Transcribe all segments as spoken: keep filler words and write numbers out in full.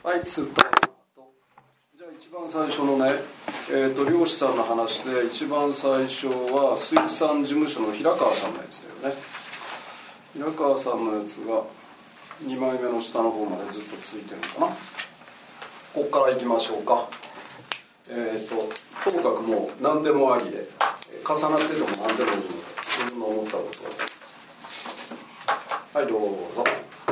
はい、スーッと。じゃあ一番最初のね、えーと、漁師さんの話で一番最初は水産事務所の平川さんのやつだよね。平川さんのやつがにまいめの下の方までずっとついてるのかな。ここからいきましょうか。えーと、ともかくもう何でもありで、重なってても何でもいいので、自分の思ったことを。はい、どうぞ。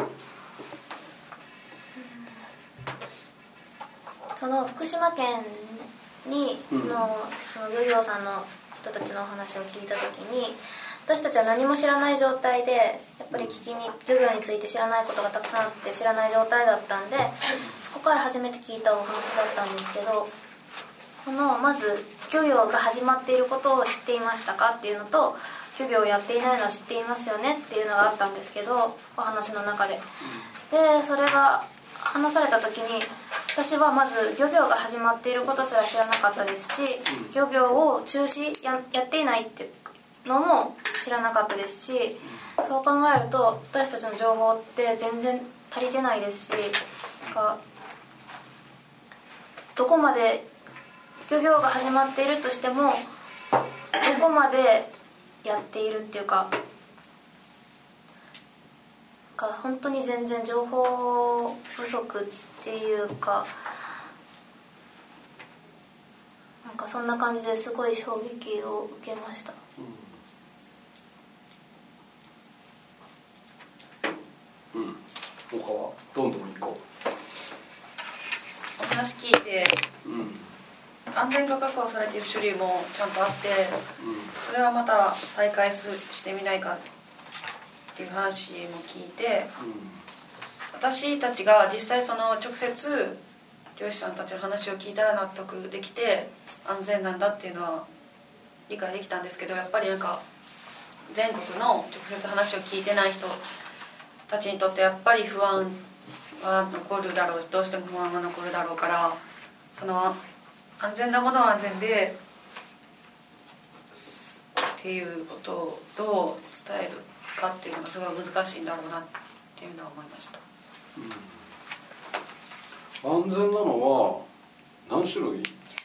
その福島県にその、うん、その漁業さんの人たちのお話を聞いた時に、私たちは何も知らない状態で、やっぱり聞きに漁業について知らないことがたくさんあって知らない状態だったんで、そこから初めて聞いたお話だったんですけど、このまず漁業が始まっていることを知っていましたかっていうのと、漁業をやっていないのは知っていますよねっていうのがあったんですけど、お話の中ででそれが話された時に、私はまず漁業が始まっていることすら知らなかったですし、漁業を中止 や, やっていないってのも知らなかったですし、そう考えると私たちの情報って全然足りてないですし、どこまで漁業が始まっているとしても、どこまでやっているっていうか、本当に全然情報不足っていうか、なんかそんな感じですごい衝撃を受けました。 うん、うん、他はどんどん行こう。お話聞いて、うん、安全が確保されている種類もちゃんとあって、うん、それはまた再開してみないかっていう話も聞いて、うん、私たちが実際その直接漁師さんたちの話を聞いたら納得できて安全なんだっていうのは理解できたんですけど、やっぱりなんか全国の直接話を聞いてない人たちにとってやっぱり不安は残るだろう、どうしても不安が残るだろうから、その安全なものは安全でっていうことをどう伝えるかっていうのがすごい難しいんだろうなっていうのは思いました。 うん、安全なのは何種類？うーん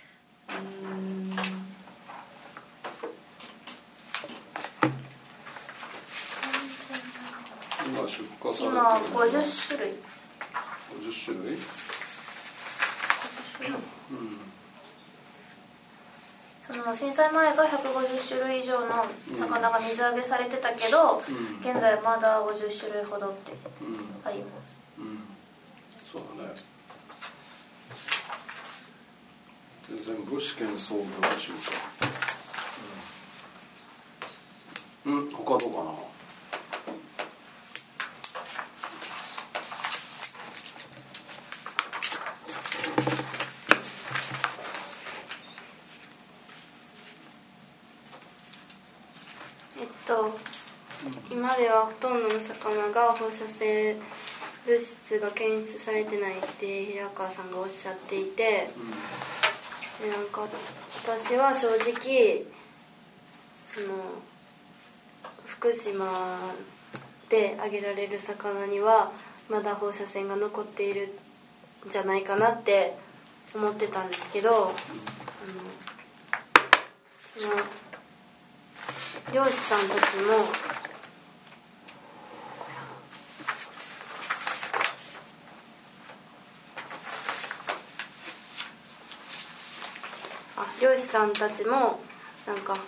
今出荷されてるのは今ごじゅっしゅるい。 ごじゅっしゅるい？うん、 その震災前がひゃくごじゅっしゅるい以上の魚が水揚げされてたけど、うん、現在まだごじゅっしゅるいほどってあります。 うんうん、そうだね。で全部試験操業中か。うん、うん、他どうかな。 今ではほとんどの魚が放射性物質が検出されてないって平川さんがおっしゃっていて、でなんか私は正直その福島で揚げられる魚にはまだ放射線が残っているんじゃないかなって思ってたんですけど、あのその漁師さんたちも漁師さんたちもなんか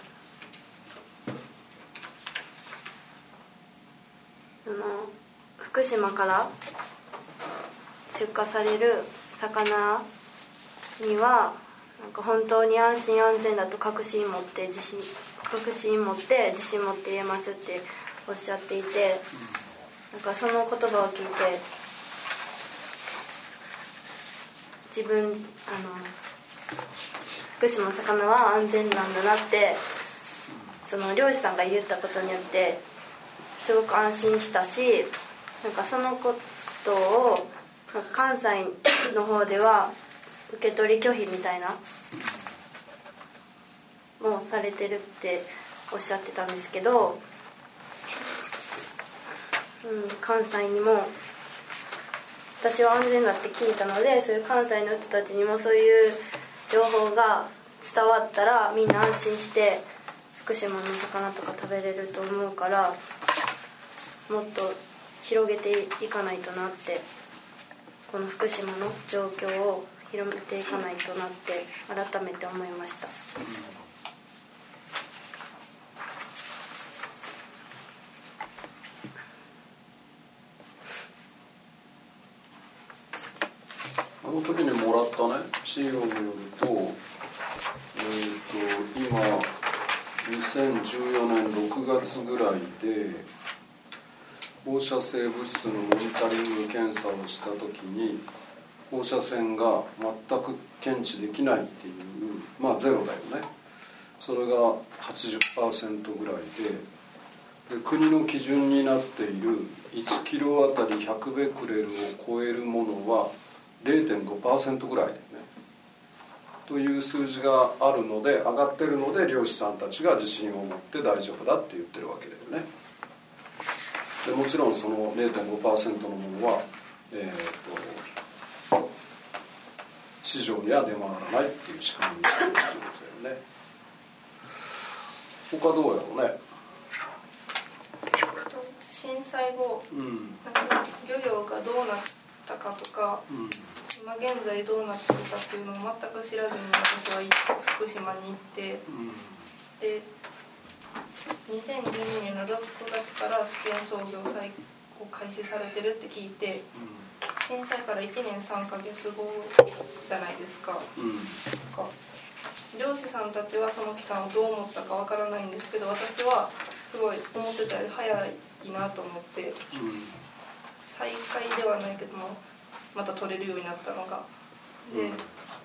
その福島から出荷される魚にはなんか本当に安心安全だと確信持って自信確信持って自信持って言えますっておっしゃっていて、なんかその言葉を聞いて自分あの福島の魚は安全なんだなってその漁師さんが言ったことによってすごく安心したし、なんかそのことを関西の方では受け取り拒否みたいなもうされてるっておっしゃってたんですけど、うん、関西にも私は安全だって聞いたので、そういう関西の人たちにもそういう情報が伝わったらみんな安心して福島の魚とか食べれると思うから、もっと広げていかないとなって、この福島の状況を広めていかないとなって改めて思いました。 あの時にもらったね資料によると、えー、と今にせんじゅうよねんろくがつぐらいで放射性物質のモニタリング検査をした時に放射線が全く検知できないっていう、まあゼロだよね。それが はちじゅっパーセント ぐらいで、で国の基準になっているいちキロあたりひゃくベクレルを超えるものは れいてんごパーセント ぐらいだよねという数字があるので、上がってるので漁師さんたちが自信を持って大丈夫だって言ってるわけだよね。でもちろんその れいてんごパーセント のものは、えー、と市場には出回らないっていう仕組みになっているということだよね。他どうやろうね。 震災後、うん、なんか漁業がどうなったかとか、うん、今現在どうなってるかっていうのを全く知らずに私は福島に行って、うん、でにせんじゅうにねんのろくがつから試験操業再を開始されてるって聞いて、うん、震災からいちねんさんかげつごじゃないですか。うん、なんか漁師さんたちはその期間をどう思ったかわからないんですけど、私はすごい思ってたより早いなと思って、うん、再開ではないけどもまた取れるようになったのがで、うん、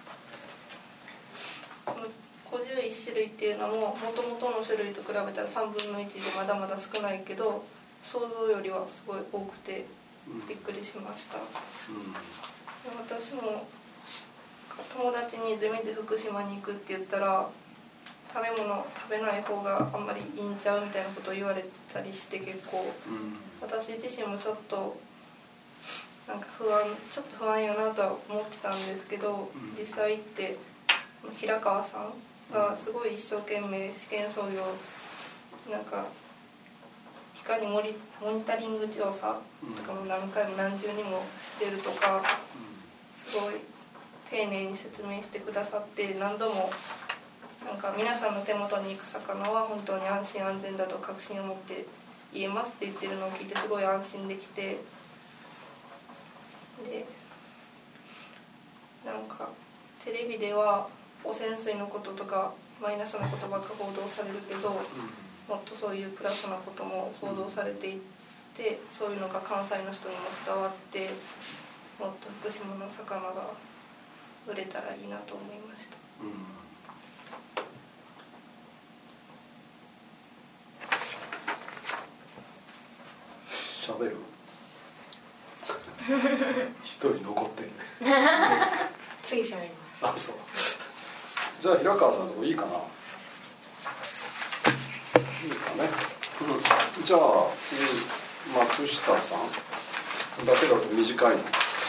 このごじゅういち種類っていうのも元々の種類と比べたらさんぶんのいちでまだまだ少ないけど、想像よりはすごい多くてびっくりしました。うん、私も友達にゼミで福島に行くって言ったら、食べ物食べない方があんまりいいんちゃうみたいなことを言われたりして、結構、うん、私自身もちょっとなんか不安ちょっと不安やなとは思ってたんですけど、うん、実際行って平川さんがすごい一生懸命試験操業なんか光モニタリング調査とかも何回も何重にもしてるとか、すごい丁寧に説明してくださって、何度もなんか皆さんの手元に行く魚は本当に安心安全だと確信を持って言えますって言ってるのを聞いてすごい安心できて、でなんかテレビでは汚染水のこととかマイナスなことばっか報道されるけど、もっとそういうプラスなことも報道されていって、そういうのが関西の人にも伝わって、もっと福島の魚が売れたらいいなと思いました。うん、 しゃべる一人残ってる次しゃべります。 あ、そう。じゃあ平川さんの方いいかな。いいかね。うん、じゃあ次松下さんだけだと短いの。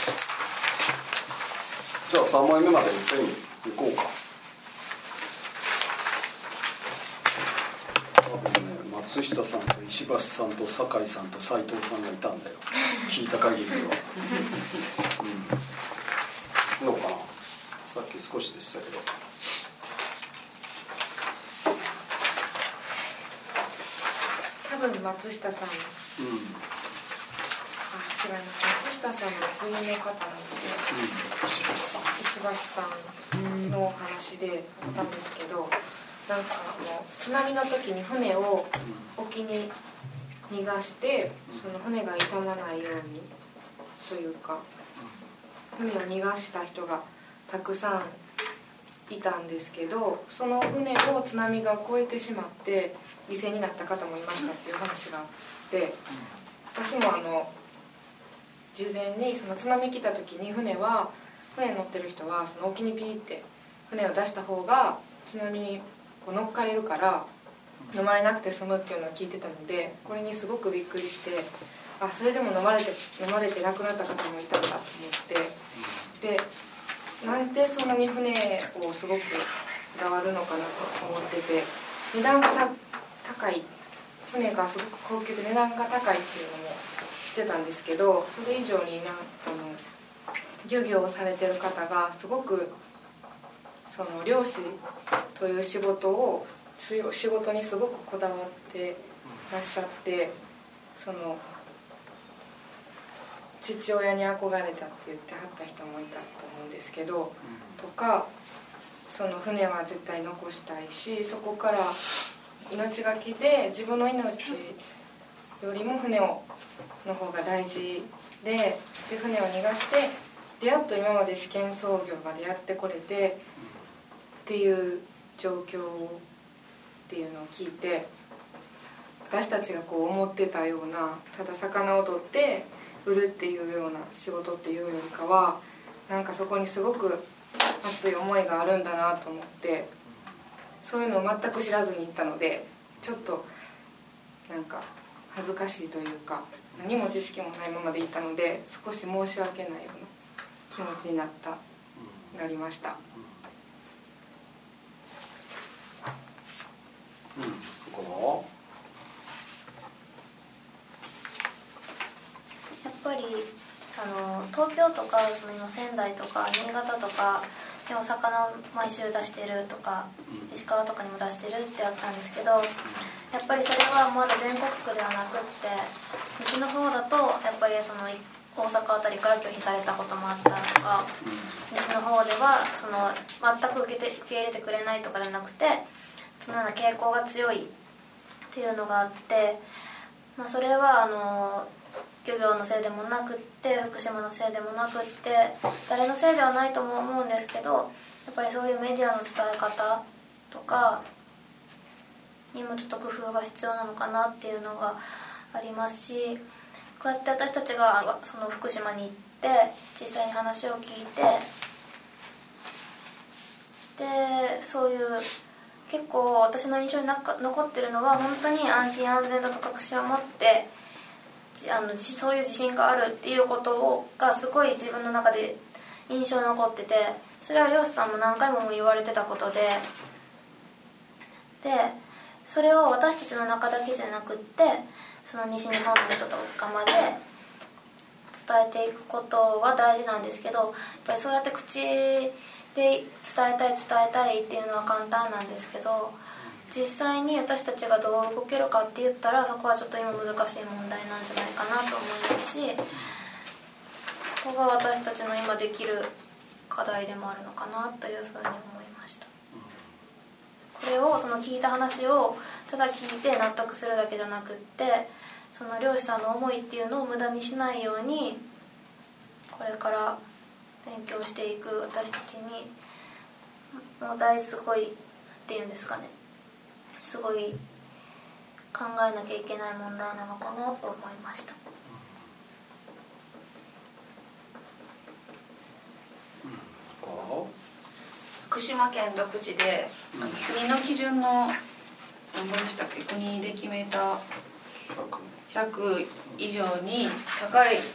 じゃあさんまいめまでいっぺんに行こうか。多分ね、松下さんと石橋さんと酒井さんと斉藤さんがいたんだよ。聞いた限りでは。うん、どうかな。さっき少しでしたけど。 多分松下さん。うん。あ、違います。松下さんの次の方なので、うん、 石橋さん。 石橋さんの話であったんですけど、なんかもう津波の時に船を沖に逃がして、その船が傷まないようにというか、船を逃がした人がたくさんいたんですけど、その船を津波が越えてしまって犠牲になった方もいましたっていう話があって、私もあの事前にその津波来た時に船は船に乗ってる人はその沖にピーって船を出した方が津波にこう乗っかれるから飲まれなくて済むっていうのを聞いてたので、これにすごくびっくりして、あ、それでも飲まれて飲まれて亡くなった方もいたんだと思って、でなんでそんなに船をすごくこだわるのかなと思ってて、値段がた高い、船がすごく高級で値段が高いっていうのも知ってたんですけど、それ以上になあの漁業をされてる方がすごくその漁師という仕事を仕事にすごくこだわってらっしゃって、その父親に憧れたって言ってはった人もいたと思うんですけど、とかその船は絶対残したいし、そこから命がけで自分の命よりも船をの方が大事で、で船を逃がしてでやっと今まで試験操業までやってこれてっていう状況っていうのを聞いて、私たちがこう思ってたようなただ魚を取って売るっていうような仕事っていうよりかは、なんかそこにすごく熱い思いがあるんだなと思って、そういうのを全く知らずに行ったので、ちょっとなんか恥ずかしいというか、何も知識もないままで行ったので、少し申し訳ないような気持ちになったなりました。 うん、こやっぱりあの東京とかその今仙台とか新潟とかでお魚を毎週出してるとか、石川とかにも出してるってあったんですけど、やっぱりそれはまだ全国区ではなくって、西の方だとやっぱりその大阪あたりから拒否されたこともあったとか、西の方ではその全く受けて受け入れてくれないとかじゃなくて、そのような傾向が強いっていうのがあって、まあ、それはあの漁業のせいでもなくって、福島のせいでもなくって、誰のせいではないとも思うんですけど、やっぱりそういうメディアの伝え方とかにもちょっと工夫が必要なのかなっていうのがありますし、こうやって私たちがその福島に行って実際に話を聞いて、でそういう結構私の印象になか残ってるのは、本当に安心安全だと確信を持ってあのそういう自信があるっていうことをがすごい自分の中で印象に残ってて、それは漁師さんも何回も言われてたことで、でそれを私たちの中だけじゃなくって、その西日本の人とかまで伝えていくことは大事なんですけど、やっぱりそうやって口で伝えたい伝えたいっていうのは簡単なんですけど、実際に私たちがどう動けるかって言ったら、そこはちょっと今難しい問題なんじゃないかなと思いますし、そこが私たちの今できる課題でもあるのかなというふうに思いました。これをその聞いた話をただ聞いて納得するだけじゃなくって、その漁師さんの思いっていうのを無駄にしないように、これから勉強していく私たちにもう大すごいっていうんですかね、すごい考えなきゃいけない問題なのかなと思いました。 福島県独自で、うん、国の基準の何本でしたっけ、国で決めたひゃく以上に高い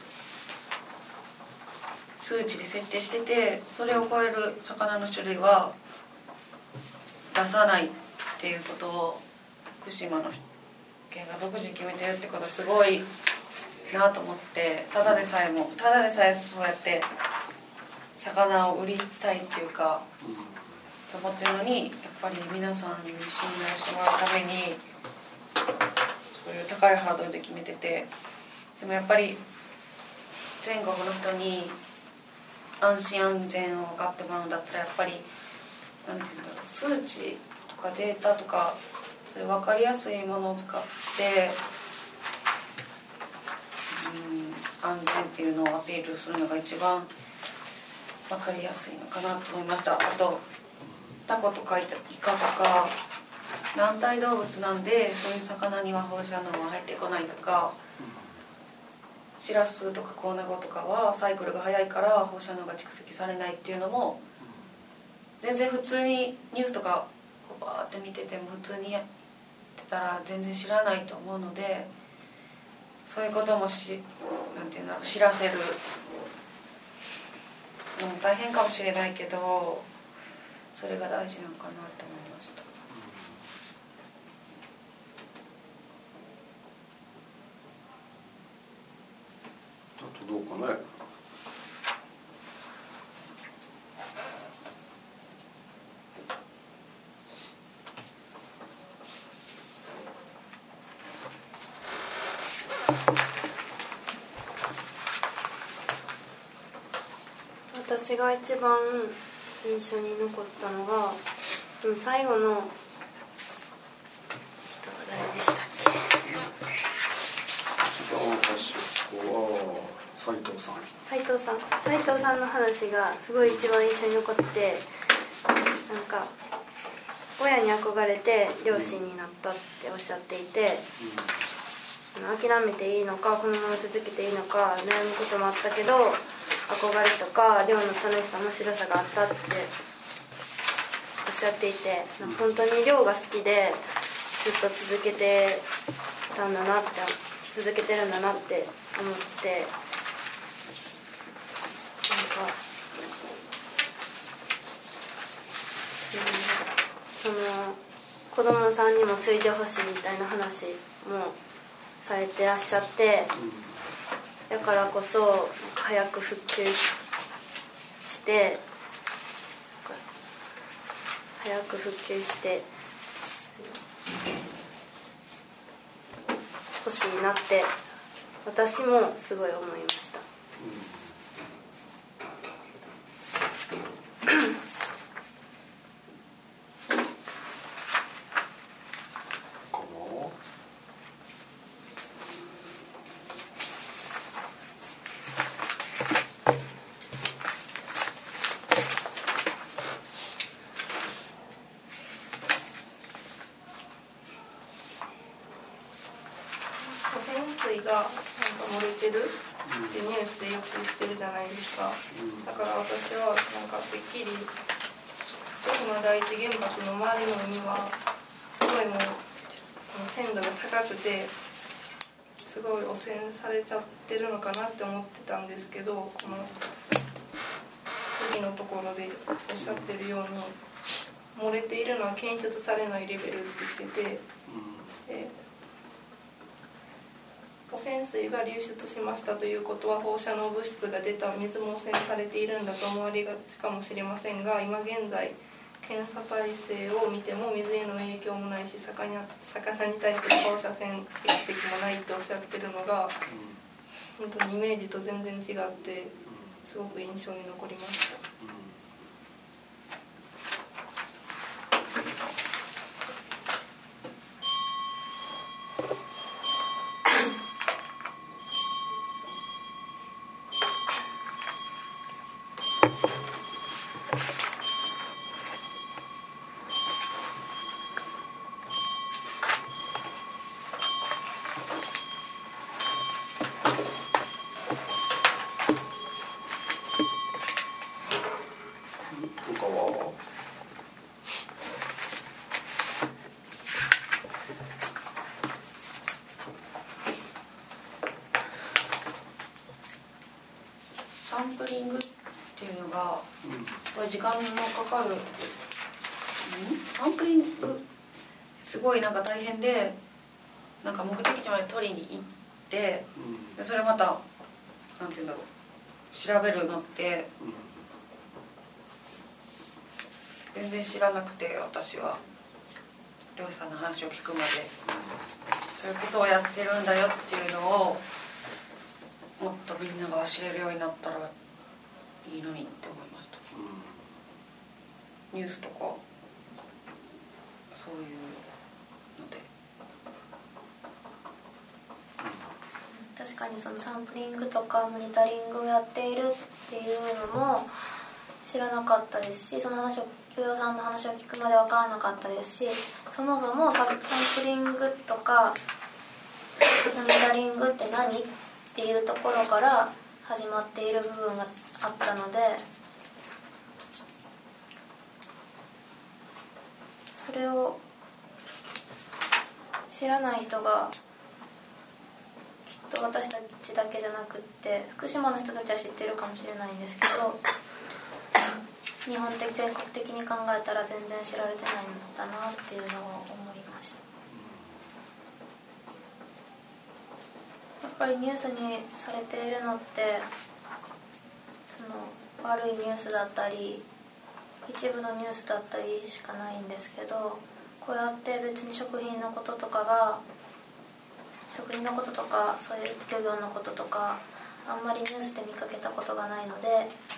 数値で設定してて、それを超える魚の種類は出さないっていうことを福島の県が独自に決めてるってことはすごいなと思って、ただでさえもただでさえそうやって魚を売りたいっていうかと思ってるのに、やっぱり皆さんに信頼してもらうためにそういう高いハードルで決めてて、でもやっぱり全国の人に安心安全を分かってもらうんだったら、やっぱりなんていうんだろう、数値とかデータとかそういう分かりやすいものを使って、うん、安全っていうのをアピールするのが一番分かりやすいのかなと思いました。あとタコとかイカとか軟体動物なんで、そういう魚には放射能が入ってこないとか、シラスとかコウナゴとかはサイクルが早いから放射能が蓄積されないっていうのも全然普通にニュースとかこうバーって見てても普通にたら全然知らないと思うので、そういうこともしなんていうんだろう、知らせるのも大変かもしれないけど、それが大事なのかなと思いました。 あとどうかね。 私が一番印象に残ったのが最後の人は誰でしたっけ。 一番端っこは斉藤さん。 斉藤さん斉藤さんの話がすごい一番印象に残ってて、なんか親に憧れて両親になったっておっしゃっていて、うん、諦めていいのかこのまま続けていいのか悩むこともあったけど、憧れとか漁の楽しさ面白さがあったっておっしゃっていて、本当に漁が好きでずっと続けてたんだなって続けてるんだなって思って、なんか、うん、その子供さんにも継いでほしいみたいな話もされてらっしゃって、だからこそ早く復旧して早く復旧してほしいなって私もすごい思いました。 がなんか漏れてるってニュースでよく言ってるじゃないですか。だから私はなんかてっきり福島第一原発の周りの海はすごいもうその鮮度が高くてすごい汚染されちゃってるのかなって思ってたんですけど、この質疑のところでおっしゃってるように漏れているのは検出されないレベルって言ってて、で汚染水が流出しましたということは放射能物質が出た水も汚染されているんだと思われがちかもしれませんが、今現在検査体制を見ても水への影響もないし魚に対する放射線蓄積もないとおっしゃってるのが本当にイメージと全然違ってすごく印象に残りました。サンプリングっていうのがすごい時間もかかる、うん、サンプリングすごいなんか大変で、なんか目的地まで取りに行ってでそれまたなんていうんだろう調べるのって全然知らなくて、私は漁師さんの話を聞くまでそういうことをやってるんだよっていうのをもっとみんなが知れるようになったらいいのにって思いました、うん、ニュースとかそういうので確かにそのサンプリングとかモニタリングをやっているっていうのも知らなかったですし、その話を教養さんの話を聞くまで分からなかったですし、そもそもサンプリングとかモニタリングって何っていうところから始まっている部分があったので、それを知らない人がきっと私たちだけじゃなくって福島の人たちは知ってるかもしれないんですけど日本的全国的に考えたら全然知られてないんだなっていうのを思いました。やっぱりニュースにされているのってその悪いニュースだったり一部のニュースだったりしかないんですけど、こうやって別に食品のこととかが食品のこととかそういう漁業のこととかあんまりニュースで見かけたことがないので、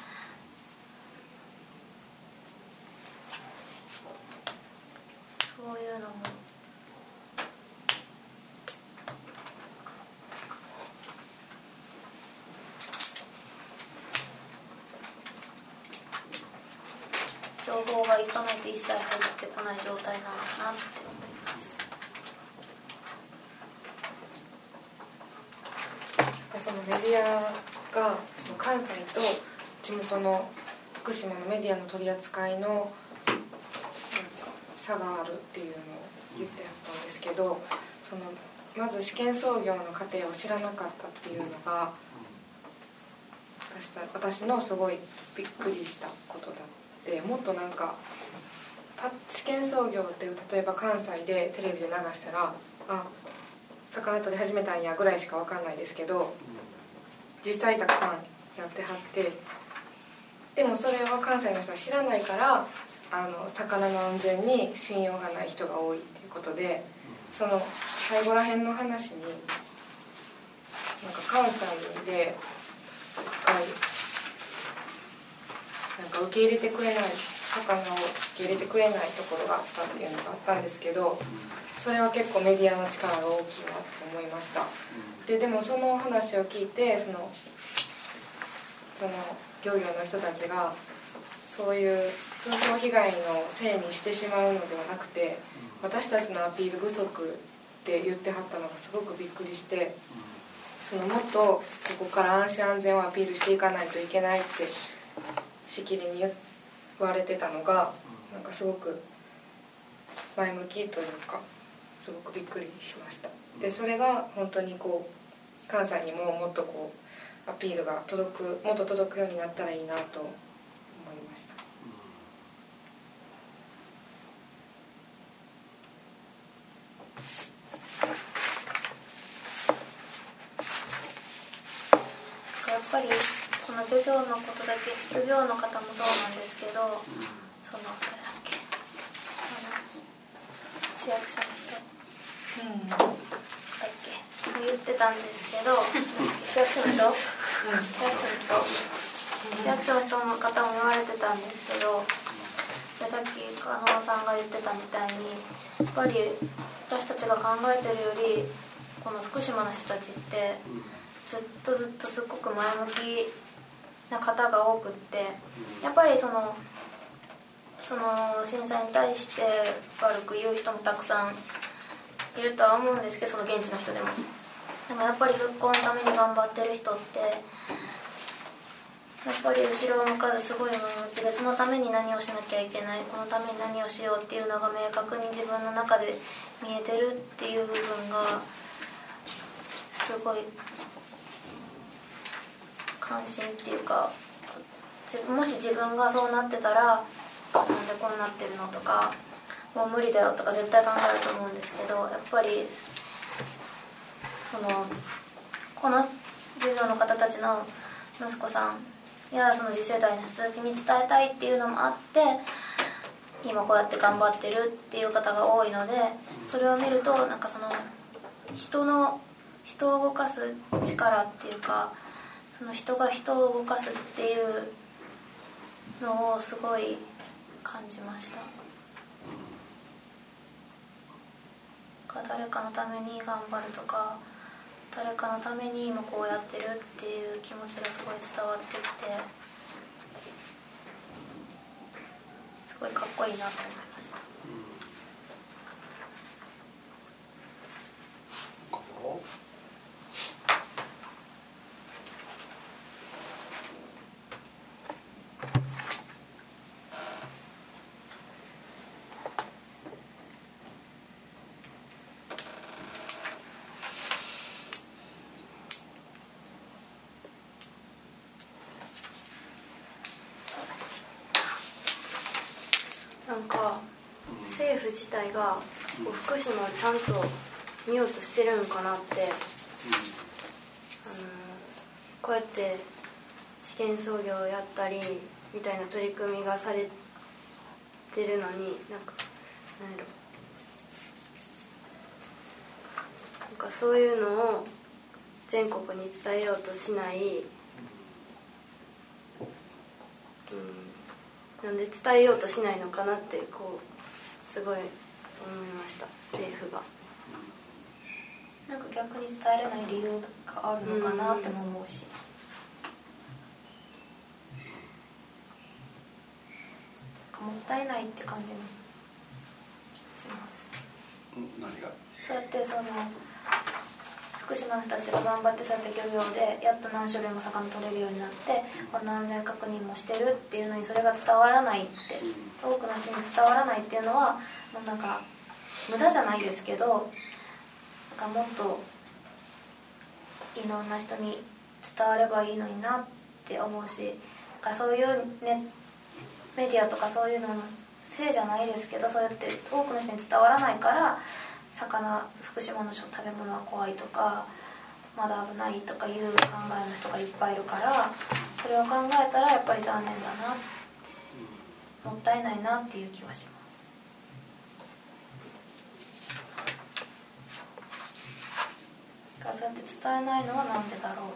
そういうのも情報がいかないと一切入ってこない状態なのかなって思います。 そのメディアがその関西と地元の福島のメディアの取り扱いの差があるっていうのを言ってあったんですけど、そのまず試験操業の過程を知らなかったっていうのが私のすごいびっくりしたことだって、もっとなんか試験操業っていう例えば関西でテレビで流したらあ魚取り始めたんやぐらいしか分かんないですけど、実際たくさんやってはって、でもそれは関西の人は知らないからあの魚の安全に信用がない人が多いっていうことで、その最後らへんの話になんか関西でなんか受け入れてくれない魚を受け入れてくれないところがあったっていうのがあったんですけど、それは結構メディアの力が大きいなと思いました。ででもその話を聞いてそのその漁業の人たちがそういう風評被害のせいにしてしまうのではなくて、私たちのアピール不足って言ってはったのがすごくびっくりして、そのもっとここから安心安全をアピールしていかないといけないってしきりに言われてたのがなんかすごく前向きというかすごくびっくりしました。でそれが本当にこう関西にももっとこうアピールが届くもっと届くようになったらいいなと思いました。 やっぱりこの漁業のことだけ漁業の方もそうなんですけど、その誰だっけ市役所の人、うん、だっけ言ってたんですけど市役所の人、うん、市役所の人市役所の人の方も言われてたんですけど、でさっき加納さんが言ってたみたいにやっぱり私たちが考えてるよりこの福島の人たちってずっとずっとすっごく前向きな方が多くって、やっぱりそのその震災に対して悪く言う人もたくさんいるとは思うんですけど、その現地の人でもでもやっぱり復興のために頑張ってる人ってやっぱり後ろを向かずすごい前向きで、そのために何をしなきゃいけない、このために何をしようっていうのが明確に自分の中で見えてるっていう部分がすごい関心っていうか、もし自分がそうなってたらなんでこうなってるのとかもう無理だよとか絶対考えると思うんですけど、やっぱりそのこの漁業の方たちの息子さんやその次世代の人たちに伝えたいっていうのもあって今こうやって頑張ってるっていう方が多いので、それを見るとなんかその人の人を動かす力っていうか、その人が人を動かすっていうのをすごい感じました。誰かのために頑張るとか誰かのために今こうやってるっていう気持ちがすごい伝わってきてすごいかっこいいなと思いました。 なんか政府自体がこう福島をちゃんと見ようとしてるんかなって、あのこうやって試験操業をやったりみたいな取り組みがされてるのに、なんか何やろ、なんかそういうのを全国に伝えようとしない、うん、なんで伝えようとしないのかなってこうすごい思いました、政府が。 なんか逆に伝えれない理由があるのかなっても思うし、もったいないって感じもします。 何が？ そうやってその福島の人たちが頑張ってそうやって漁業でやっと何種類も魚取れるようになって、こんな安全確認もしてるっていうのにそれが伝わらないって、多くの人に伝わらないっていうのはもうなんか無駄じゃないですけど、なんかもっといろんな人に伝わればいいのになって思うし、なんかそういうねメディアとかそういうののせいじゃないですけど、そうやって多くの人に伝わらないから魚、福島の食べ物は怖いとかまだ危ないとかいう考えの人がいっぱいいるから、それを考えたらやっぱり残念だなって、もったいないなっていう気はします。だからそうやって伝えないのはなんでだろう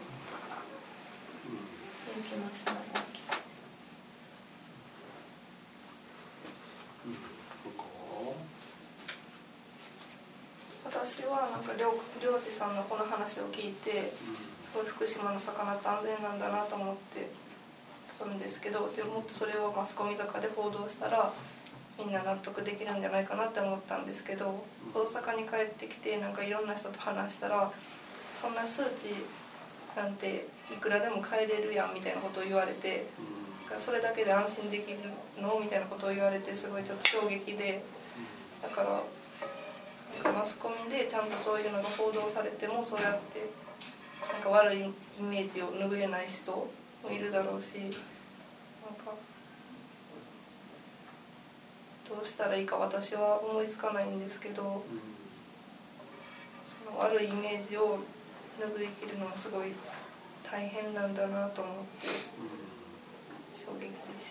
っていう気持ちも大きい。 私はなんか 漁, 漁師さんのこの話を聞いて、すごい福島の魚って安全なんだなと思ってたんですけど、でももっとそれをマスコミとかで報道したらみんな納得できるんじゃないかなって思ったんですけど、大阪に帰ってきてなんかいろんな人と話したら、そんな数値なんていくらでも変えれるやんみたいなことを言われて、それだけで安心できるのみたいなことを言われて、すごいちょっと衝撃で、だからマスコミでちゃんとそういうのが報道されても、そうやってなんか悪いイメージを拭えない人もいるだろうし、なんかどうしたらいいか私は思いつかないんですけど、その悪いイメージを拭い切るのはすごい大変なんだなと思って衝撃でした。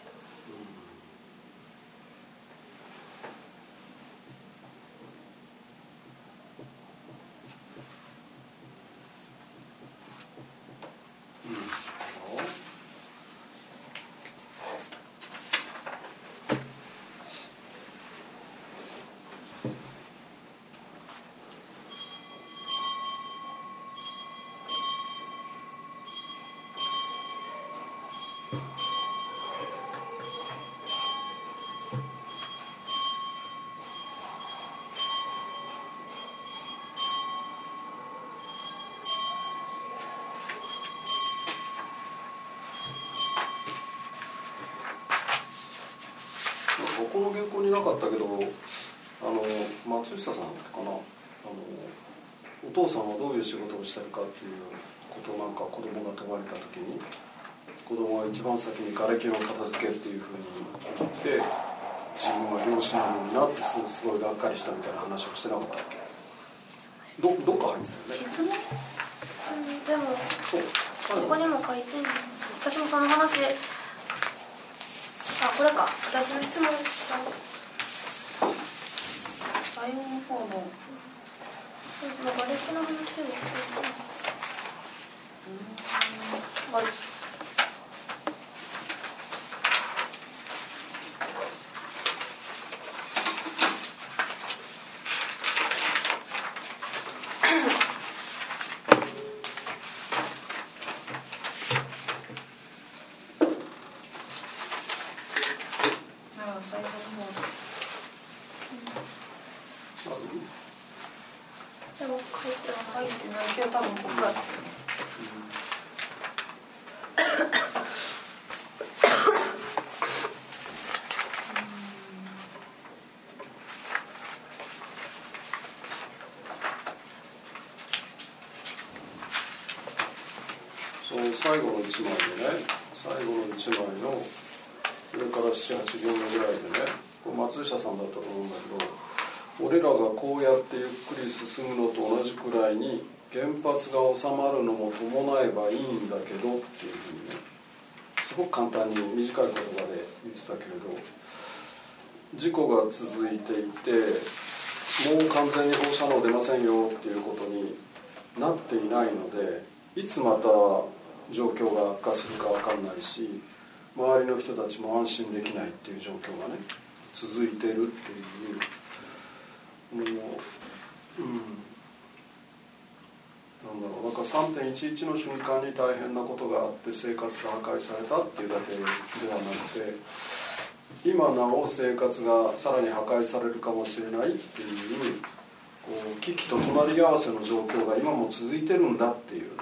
この原稿になかったけど、あの松下さんかな、あのお父さんはどういう仕事をしてるかっていうことをなんか子供が問われた時に、子供は一番先に瓦礫の片付けっていうふうに言って、自分は漁師なのになってすごいがっかりしたみたいな話をしてなかったっけ？どどっかあるんですよね。 質問？でもそうここにも書いてんの。私もその話、あ、これか、私の質問最後の方の瓦礫の話を聞いて、うん、あれ最初の方でも書いては入ってないけど、多分ここからその最後のいちまいでね、最後のいちまいのそれからなな、はちびょうめぐらいでね、 これ松下さんだったと思うんだけど、俺らがこうやってゆっくり進むのと同じくらいに原発が収まるのも伴えばいいんだけどっていうふうにね、すごく簡単に短い言葉で言ってたけれど、事故が続いていてもう完全に放射能出ませんよっていうことになっていないので、いつまた状況が悪化するか分かんないし、周りの人たちも安心できないっていう状況がね続いてるっていう、もう、うん、なんだろう、なんか さんてんいちいち の瞬間に大変なことがあって生活が破壊されたっていうだけではなくて、今なお生活がさらに破壊されるかもしれないっていうこう危機と隣り合わせの状況が今も続いてるんだっていうね、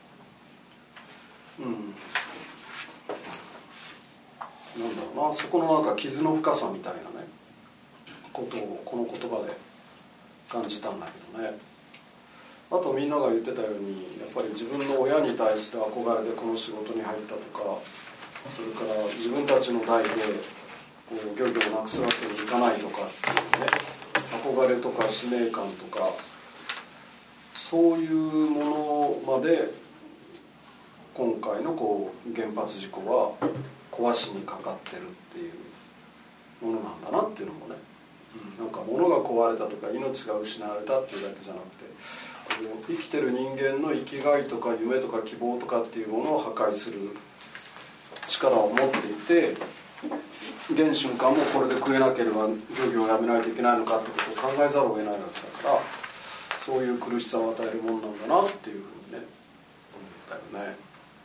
うん、なんだろうな、そこのなんか傷の深さみたいなねことをこの言葉で感じたんだけどね。あとみんなが言ってたように、やっぱり自分の親に対して憧れでこの仕事に入ったとか、それから自分たちの代でこう漁業をなくすわけにいかないとかっていうね、憧れとか使命感とか、そういうものまで今回のこう原発事故は壊しにかかってるっていうものなんだなっていうのもね、うん、なんか物が壊れたとか命が失われたっていうだけじゃなくて、生きてる人間の生きがいとか夢とか希望とかっていうものを破壊する力を持っていて、現瞬間もこれで食えなければ漁業をやめないといけないのかってことを考えざるを得ないわけだから、そういう苦しさを与えるものなんだなっていうふうにね思ったよね。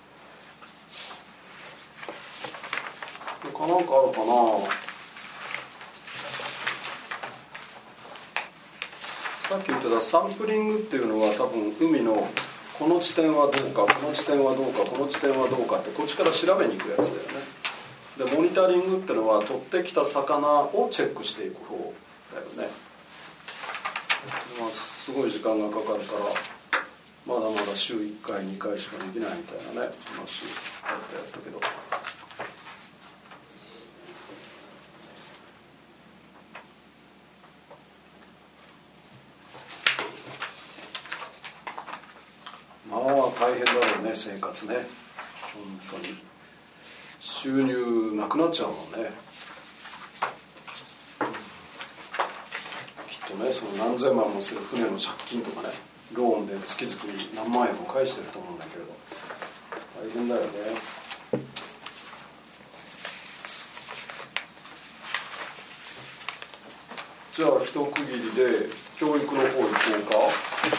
他なんかあるかな。さっき言ってたサンプリングっていうのは多分海のこの地点はどうかこの地点はどうかこの地点はどうかってこっちから調べに行くやつだよね。でモニタリングっていうのは取ってきた魚をチェックしていく方だよね。まあ、すごい時間がかかるからまだまだ週いっかいにかいしかできないみたいなね話あったやったけど、まあ大変だろうね生活ね、本当に収入なくなっちゃうもんね。きっとね、その何千万もする船の借金とかね、ローンで月々何万円も返してると思うんだけれど大変だよね。じゃあ一区切りで教育の方行こうか。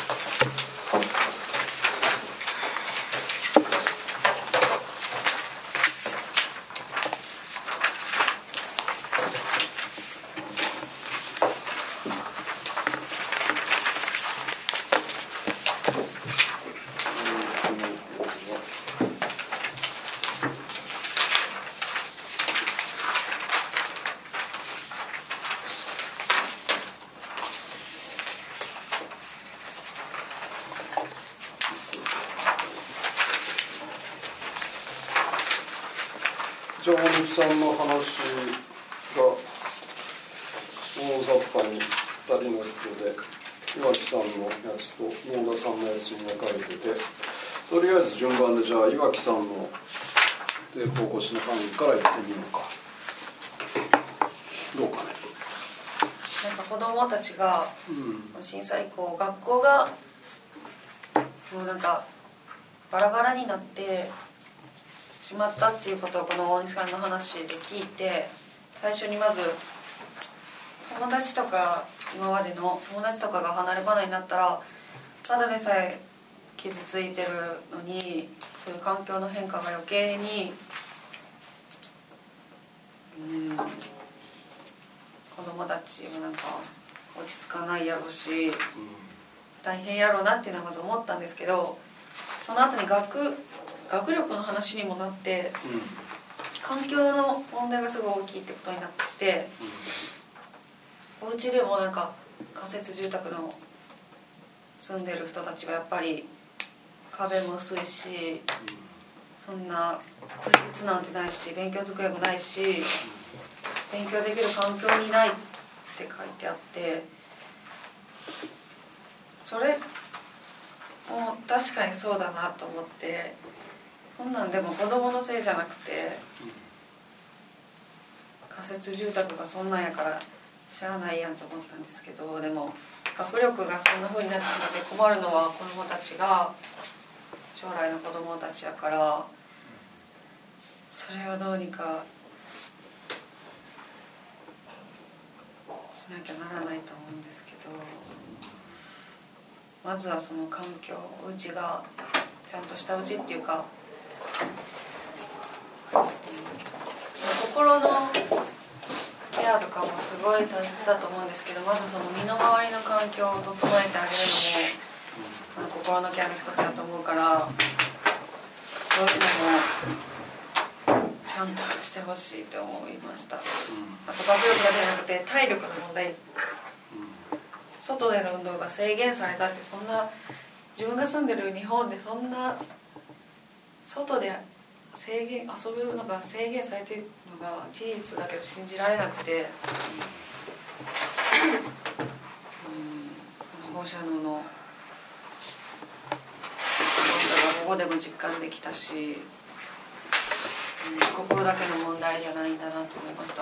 じゃあ大貫さんの話が大雑把にふたりの人で岩城さんのやつと野田さんのやつに分かれてて、とりあえず順番でじゃあ岩城さんのテープ起こしの範囲から行ってみようか。どうかね。 なんか子どもたちが震災以降学校がもうなんかバラバラになってしまったっていうことをこの大西さんの話で聞いて、最初にまず友達とか今までの友達とかが離れ離れになったらただでさえ傷ついてるのに、そういう環境の変化が余計にうん子供たちもなんか落ち着かないやろうし大変やろうなっていうのはまず思ったんですけど、その後に学学力の話にもなって、うん、環境の問題がすごい大きいってことになって、うん、お家でもなんか仮設住宅の住んでる人たちはやっぱり壁も薄いし、うん、そんな個室なんてないし勉強机もないし、 勉強できる環境にないって書いてあって、それも確かにそうだなと思って、こんなんでも子供のせいじゃなくて、仮設住宅がそんなんやからしゃあないやんと思ったんですけど、でも学力がそんな風になってしまって困るのは子供たちが、将来の子供たちやから、それをどうにかしなきゃならないと思うんですけど、まずはその環境、うちがちゃんとしたうちっていうか、心のケアとかもすごい大切だと思うんですけど、まずその身の回りの環境を整えてあげるのもその心のケアの一つだと思うから、そういうのもちゃんとしてほしいと思いました。あと学力だけじゃなくて体力の問題、外での運動が制限されたって、そんな自分が住んでる日本でそんな外で制限遊べるのが制限されているのが事実だけど信じられなくて、うん、放射能の放射がここでも実感できたし、うん、心だけの問題じゃないんだなと思いました。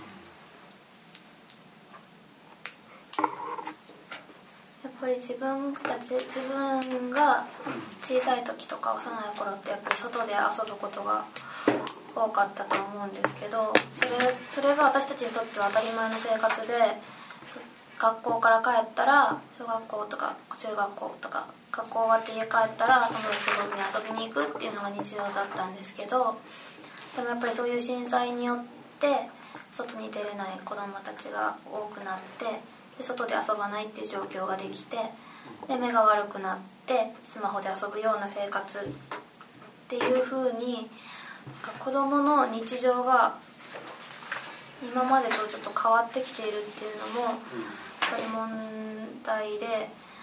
やっぱり自分たち自分が小さい時とか幼い頃ってやっぱり外で遊ぶことが多かったと思うんですけど、それそれが私たちにとっては当たり前の生活で、学校から帰ったら小学校とか中学校とか学校終わって家帰ったら友達と遊びに行くっていうのが日常だったんですけど、でもやっぱりそういう震災によって外に出れない子どもたちが多くなって、で外で遊ばないっていう状況ができて、で目が悪くなってスマホで遊ぶような生活っていう風に子どもの日常が今までとちょっと変わってきているっていうのもやっぱり問題で、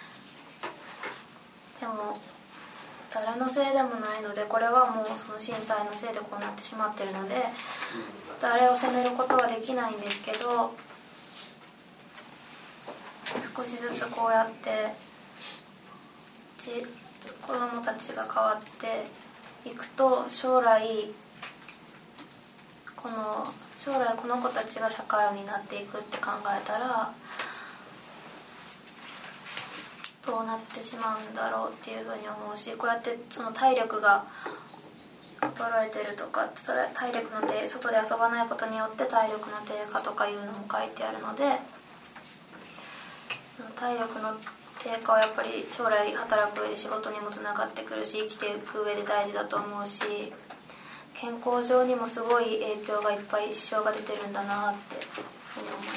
でも誰のせいでもないので、これはもうその震災のせいでこうなってしまっているので誰を責めることはできないんですけど、少しずつこうやって子どもたちが変わっていくと、将来この将来この子たちが社会になっていくって考えたらどうなってしまうんだろうっていうふうに思うし、こうやってその体力が衰えてるとか、体力の低外で遊ばないことによって体力の低下とかいうのも書いてあるので、その体力の低下はやっぱり将来働く上で仕事にもつながってくるし、生きていく上で大事だと思うし、健康上にもすごい影響がいっぱい支障が出てるんだなっていうふうに思います。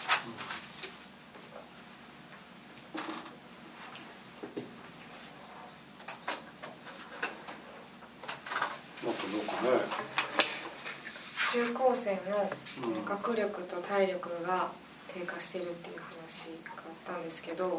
中高生の学力と体力が低下してるっていう話があったんですけど、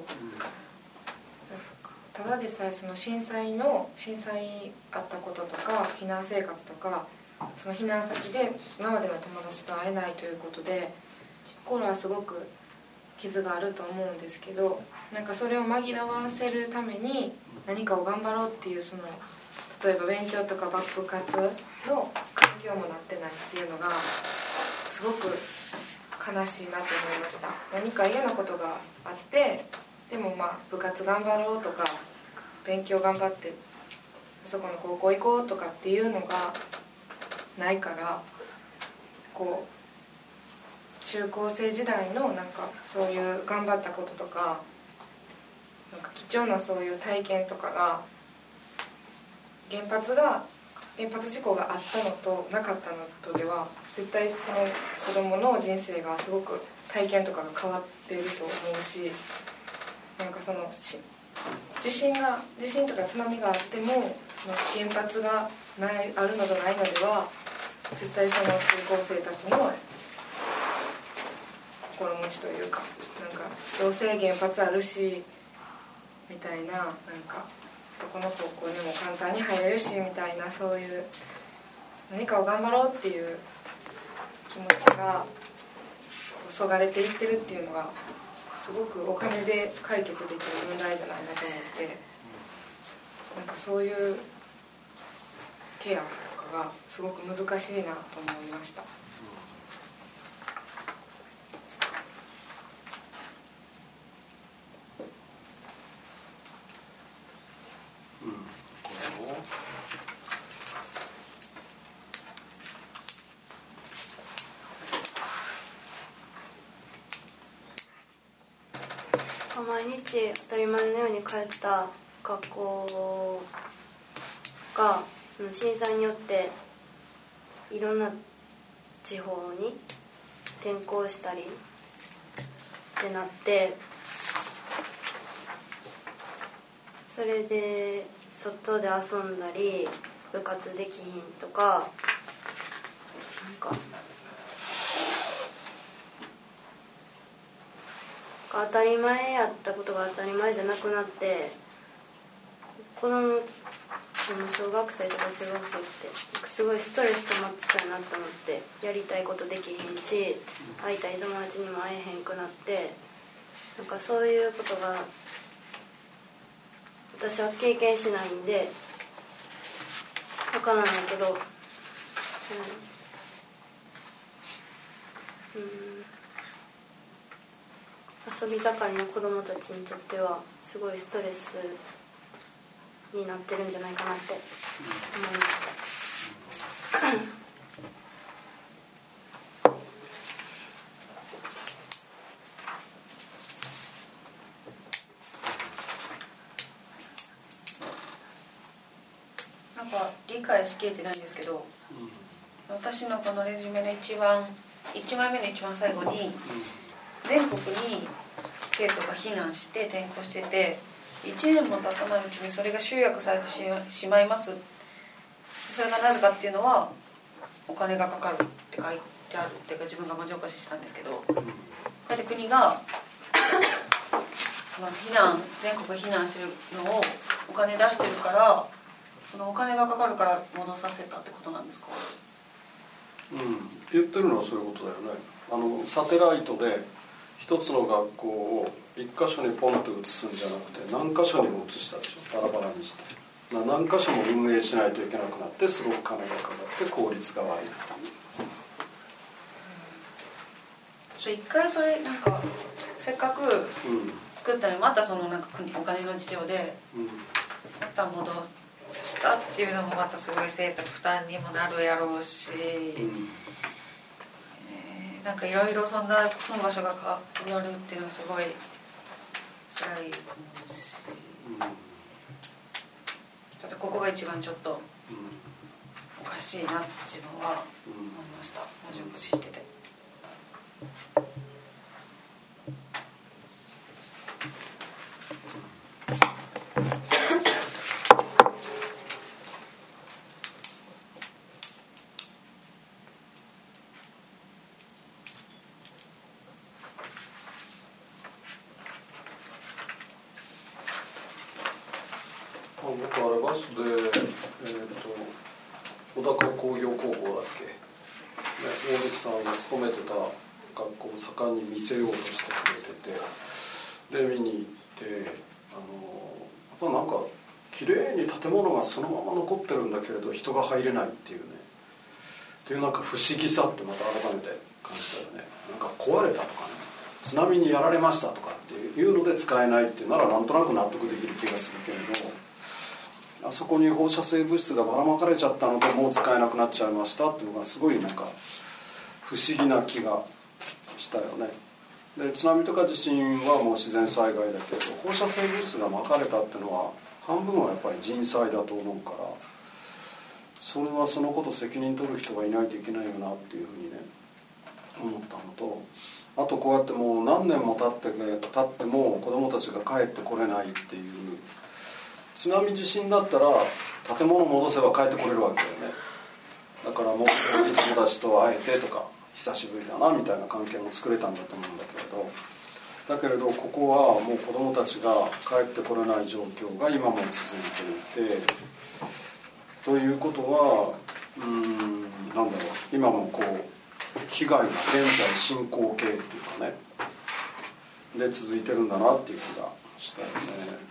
ただでさえその震災の震災あったこととか避難生活とか、その避難先で今までの友達と会えないということで心はすごく傷があると思うんですけど、なんかそれを紛らわせるために何かを頑張ろうっていう、その例えば勉強とか部活の環境もなってないっていうのがすごく悲しいなと思いました。何か嫌なことがあって、でもまあ部活頑張ろうとか勉強頑張ってそこの高校行こうとかっていうのがないから、こう中高生時代のなんかそういう頑張ったこととか、なんか貴重なそういう体験とかが、原発が原発事故があったのとなかったのとでは絶対その子供の人生がすごく体験とかが変わっていると思うし、なんかその地震が地震とか津波があってもその原発がないあるのとないのでは絶対その中高生たちの心持ちというか、なんかどうせ原発あるしみたいな、なんかどこの高校にも簡単に入れるしみたいな、そういう何かを頑張ろうっていう気持ちがそがれていってるっていうのがすごくお金で解決できる問題じゃないなと思って、なんかそういうケアとかがすごく難しいなと思いました。 毎日当たり前のように通った学校がその震災によっていろんな地方に転校したりってなって、それで外で遊んだり部活できひんとか、なんか当たり前やったことが当たり前じゃなくなって、子供その小学生とか中学生ってすごいストレス溜まってたなと思って、やりたいことできへんし会いたい友達にも会えへんくなって、なんかそういうことが私は経験しないんで分からないけど、うん、うん遊び盛りの子どもたちにとってはすごいストレスになってるんじゃないかなって思いました。 なんか理解しきれてないんですけど、私のこのレジュメの一番いちまいめの一番最後に全国に生徒が避難して転校してて、いちねんも経たないうちにそれが集約されてしまいます。それがなぜかっていうのはお金がかかるって書いてあるっていうか、自分が文字起こししたんですけど、こうやって国がその避難全国避難してるのをお金出してるから、そのお金がかかるから戻させたってことなんですか？ うん、言ってるのはそういうことだよね。あのサテライトで一つの学校を一箇所にポンと移すんじゃなくて何箇所にも移したでしょ、バラバラにして。何箇所も運営しないといけなくなって、すごく金がかかって効率が悪い。 一回それなんかせっかく作ったのにまたそのなんかお金の事情でまた戻したっていうのもまたすごい生徒負担にもなるやろうし、うんえー、なんかいろいろそんな住む場所が変わるっていうのはすごい辛いと思うし、うん、ちょっとここが一番ちょっとおかしいなって自分は思いました。文字起こししてて。 僕あれバスで、えー、と小高工業高校だっけ、ね、大関さんが勤めてた学校を盛んに見せようとしてくれてて、で見に行って、あのやっぱなんか綺麗に建物がそのまま残ってるんだけれど人が入れないっていうね、っていうなんか不思議さってまた改めて感じたよね。なんか壊れたとかね、津波にやられましたとかっていうので使えないっていうならなんとなく納得できる気がするけれど、あそこに放射性物質がばらまかれちゃったのでもう使えなくなっちゃいましたっていうのがすごいなんか不思議な気がしたよね。で津波とか地震はもう自然災害だけど、放射性物質がまかれたっていうのは半分はやっぱり人災だと思うから、それはそのこと責任取る人がいないといけないよなっていうふうにね思ったのと、あとこうやってもう何年も経って、ね、経っても子どもたちが帰ってこれないっていう、津波地震だったら建物戻せば帰ってこれるわけだよね。だからもう友達と会えてとか久しぶりだなみたいな関係も作れたんだと思うんだけれど、だけれどここはもう子どもたちが帰ってこれない状況が今も続いていて、ということはうーんなんだろう、今もこう被害が現在進行形っていうかねで続いてるんだなっていう気がしたよね、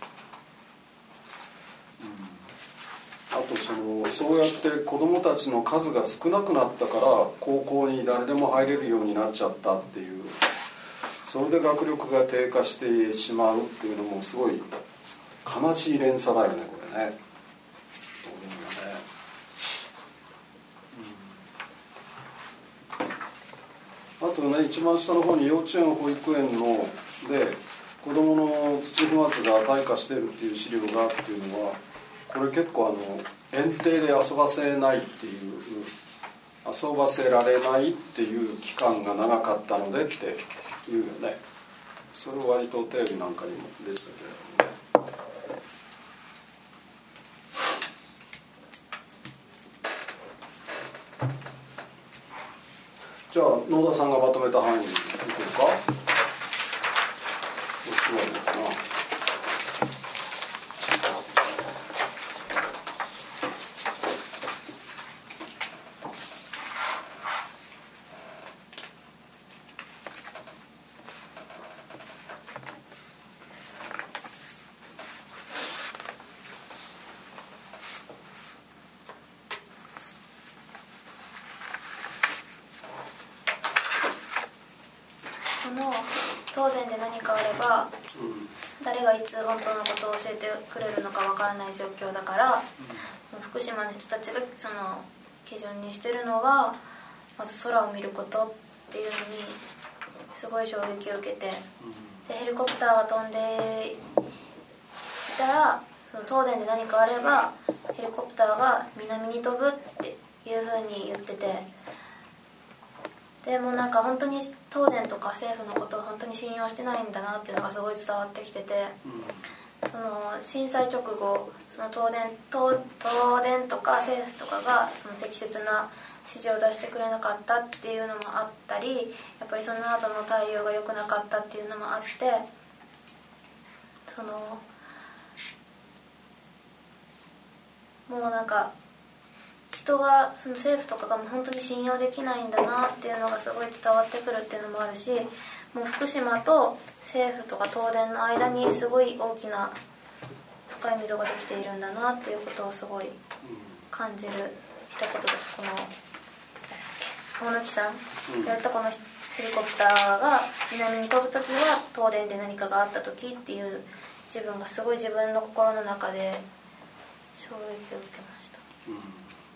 うん、あとそのそうやって子どもたちの数が少なくなったから高校に誰でも入れるようになっちゃったっていう、それで学力が低下してしまうっていうのもすごい悲しい連鎖だよねこれね。あとね、一番下の方に幼稚園保育園ので子どもの土踏まずが退化しているっていう資料がっていうのは、これ結構あの園庭で遊ばせないっていう遊ばせられないっていう期間が長かったのでっていうよね。それを割とお便りなんかにも出てたけれどもね。じゃあ野田さんがまとめた範囲にいこうか。どっちがいいのかな。 東電で何かあれば、うん、誰がいつ本当のことを教えてくれるのかわからない状況だから、うん、福島の人たちがその基準にしてるのはまず空を見ることっていうのにすごい衝撃を受けて、うん、でヘリコプターが飛んでいたらその東電で何かあればヘリコプターが南に飛ぶっていうふうに言ってて、でもなんか本当に東電とか政府のことを本当に信用してないんだなっていうのがすごい伝わってきてて、うん、その震災直後その東電、東、東電とか政府とかがその適切な指示を出してくれなかったっていうのもあったり、やっぱりその後の対応が良くなかったっていうのもあって、そのもうなんか人がその政府とかがもう本当に信用できないんだなっていうのがすごい伝わってくるっていうのもあるし、もう福島と政府とか東電の間にすごい大きな深い溝ができているんだなっていうことをすごい感じる一言で、この大貫さんがやったこのヘリコプターが南に飛ぶ時は東電で何かがあった時っていう自分がすごい自分の心の中で衝撃を受けました。うん、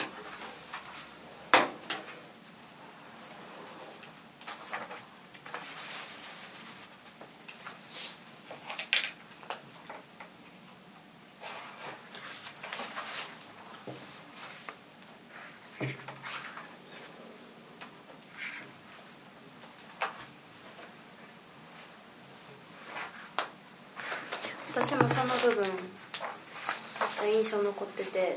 私もその部分印象残ってて、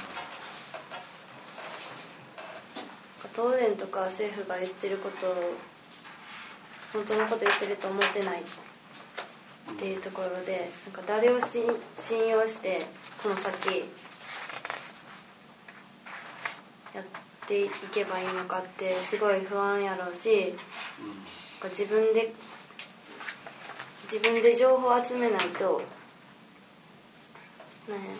うん、東電とか政府が言ってることを本当のこと言ってると思ってないっていうところで、なんか誰を信用してこの先やっていけばいいのかってすごい不安やろうし、うん、なんか自分で自分で情報を集めないと、なんやろ、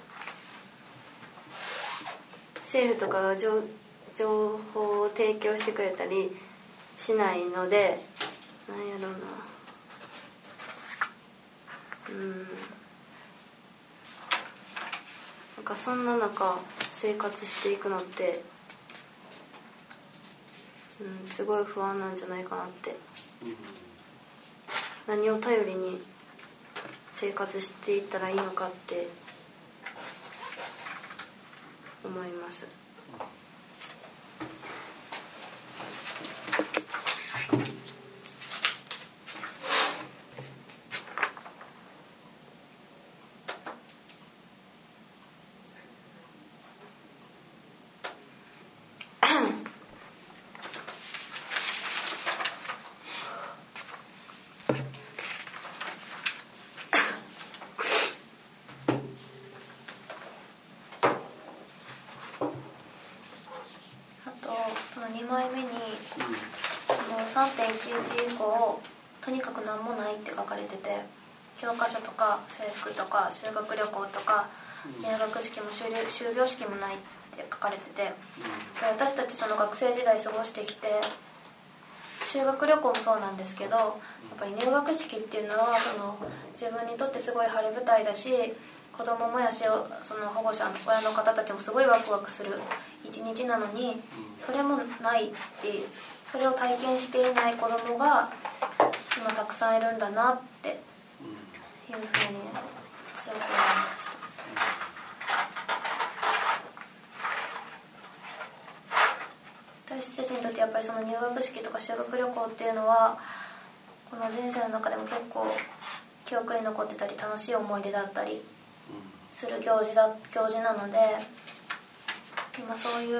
政府とかが 情, 情報を提供してくれたりしないので、なんやろな、うんなんかそんな中生活していくのって、うん、すごい不安なんじゃないかなって、うん何を頼りに生活していったらいいのかって思います。 さんてんいちいち 以降とにかく何もないって書かれてて、教科書とか制服とか修学旅行とか入学式も修修業式もないって書かれてて、私たちその学生時代過ごしてきて、修学旅行もそうなんですけど、やっぱり入学式っていうのはその自分にとってすごい晴れ舞台だし、子供もやし、その保護者の親の方たちもすごいワクワクする一日なのに、それもないって、それを体験していない子供が今たくさんいるんだなっていうふうに強く思いました。私たちにとってやっぱりその入学式とか修学旅行っていうのはこの人生の中でも結構記憶に残ってたり楽しい思い出だったりする行事だ行事なので、今そういう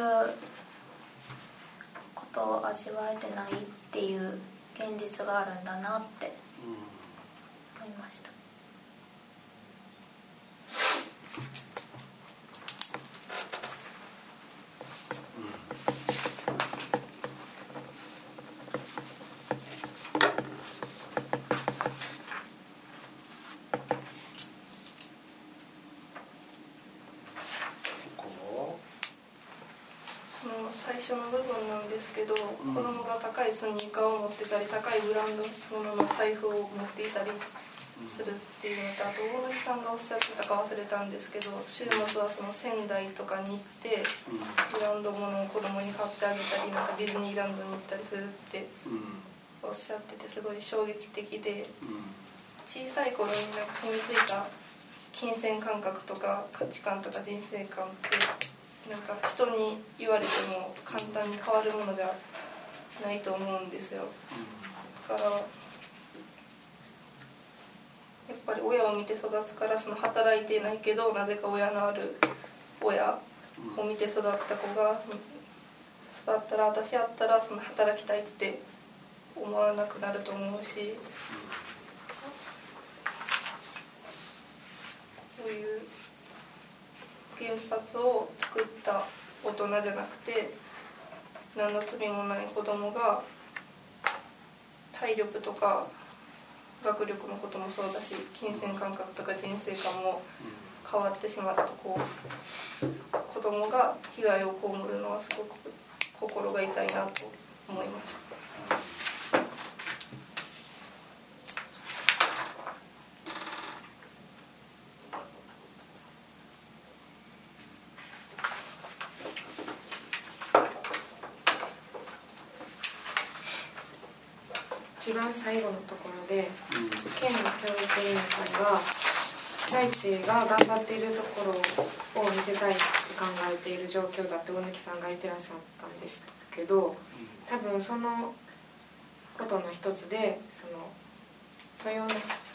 ことを味わえてないっていう現実があるんだなって思いました。 最初の部分なんですけど、うん、子供が高いスニーカーを持ってたり高いブランド物の財布を持っていたりするっていうのと、あと大貫さんがおっしゃってたか忘れたんですけど、週末はその仙台とかに行ってブランド物を子供に買ってあげたり、なんかディズニーランドに行ったりするっておっしゃってて、すごい衝撃的で、小さい頃になんか染みついた金銭感覚とか価値観とか人生観ってなんか人に言われても簡単に変わるものじゃないと思うんですよ。だからやっぱり親を見て育つから、その働いていないけどなぜか親のある親を見て育った子がその育ったら、私やったらその働きたいって思わなくなると思うし、こういう原発を作った大人じゃなくて何の罪もない子供が体力とか学力のこともそうだし、金銭感覚とか人生観も変わってしまったこう子供が被害を被るのはすごく心が痛いなと思いました。 一番最後のところで、県の教育委員会が被災地が頑張っているところを見せたいって考えている状況だって大貫さんが言ってらっしゃったんですけど、多分そのことの一つで、その豊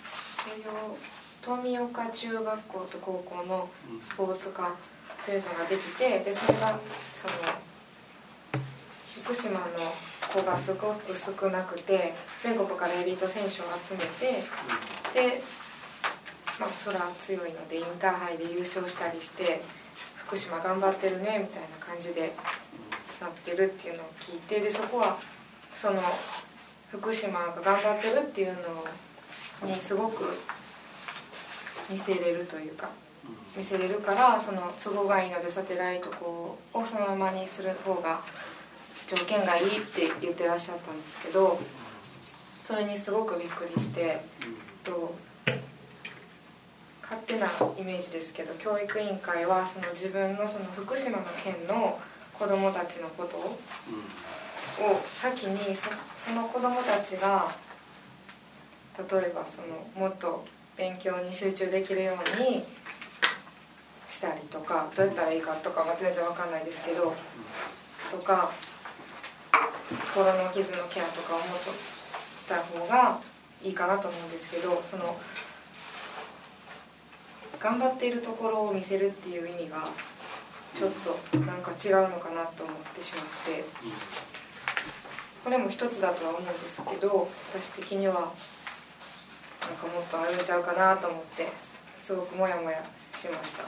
豊富岡中学校と高校のスポーツ科というのができて、でそれがその福島の子がすごく少なくて、全国からエリート選手を集めて、で、まあ、そら強いのでインターハイで優勝したりして福島頑張ってるねみたいな感じでなってるっていうのを聞いて、でそこはその福島が頑張ってるっていうのにすごく見せれるというか見せれるから、その都合がいいのでサテライト校をそのままにする方が条件がいいって言ってらっしゃったんですけど、それにすごくびっくりして、と勝手なイメージですけど、教育委員会はその自分のその福島の県の子どもたちのことを先に そ, その子どもたちが例えばそのもっと勉強に集中できるようにしたりとか、どうやったらいいかとかは全然わかんないですけどとか、心の傷のケアとかをもっとした方がいいかなと思うんですけど、その頑張っているところを見せるっていう意味がちょっとなんか違うのかなと思ってしまって、これも一つだとは思うんですけど、私的にはなんかもっとあるんちゃうかなと思ってすごくモヤモヤしました。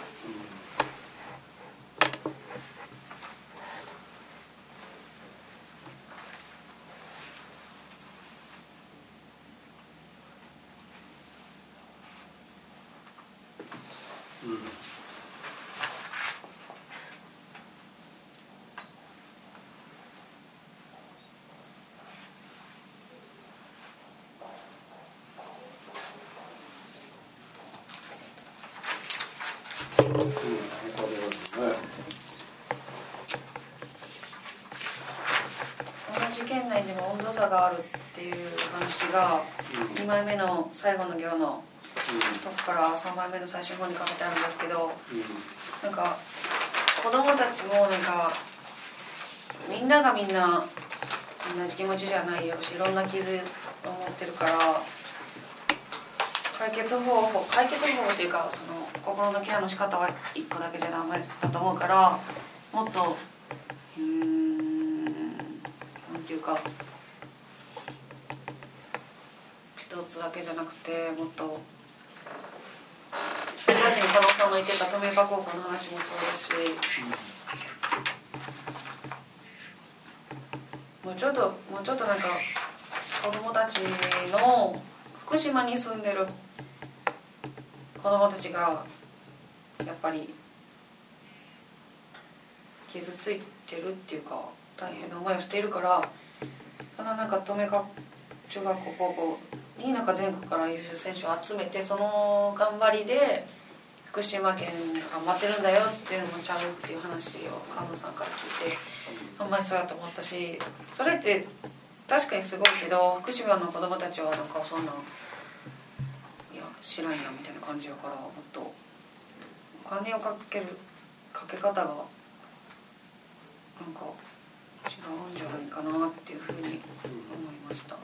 県内でも温度差があるっていう話がにまいめの最後の行のとこからさんまいめの最初の方にかけてあるんですけど、なんか子供たちもなんかみんながみんな同じ気持ちじゃないよし、いろんな傷を持ってるから、解決方法解決方法っていうか、その心のケアの仕方はいっこだけじゃダメだと思うから、もっとうーんなんていうか一つだけじゃなくて、もっとさっきの加納さんの言ってた留場高校の話もそうだし、もうちょっともうちょっとなんか子供たちの福島に住んでる子供たちがやっぱり傷ついてるっていうか大変な思いをしているから、そのなんか留家中学校高校になんか全国から優秀選手を集めて、その頑張りで福島県頑張ってるんだよっていうのもちゃうっていう話を菅野さんから聞いて、あんまりそうやと思ったし、それって確かにすごいけど、福島の子供たちはなんかそんないや知らんやみたいな感じやから、もっとお金をかけるかけ方がなんか違うんじゃないかなっていうふうに思いました。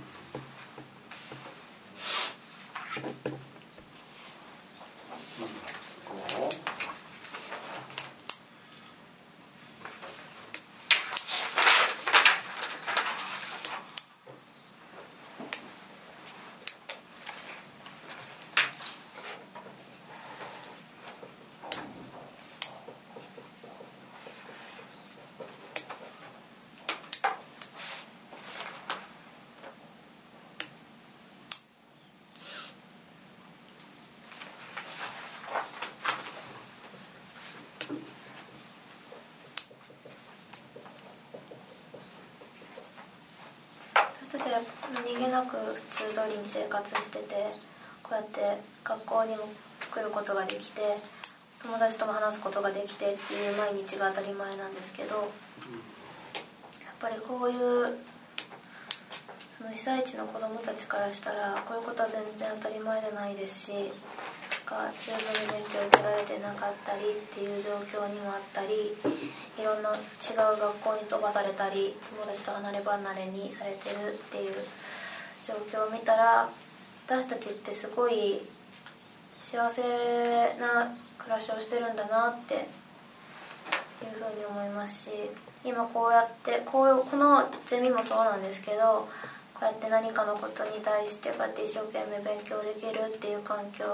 私たちは何気なく普通通りに生活してて、こうやって学校にも来ることができて、友達とも話すことができてっていう毎日が当たり前なんですけど、やっぱりこういうその被災地の子どもたちからしたらこういうことは全然当たり前じゃないですし、が十分に勉強を受けられてなかったりっていう状況にもあったり、いろんな違う学校に飛ばされたり友達と離れ離れにされてるっていう状況を見たら、私たちってすごい幸せな暮らしをしてるんだなっていうふうに思いますし、今こうやってこういうこのゼミもそうなんですけど、こうやって何かのことに対してこうやって一生懸命勉強できるっていう環境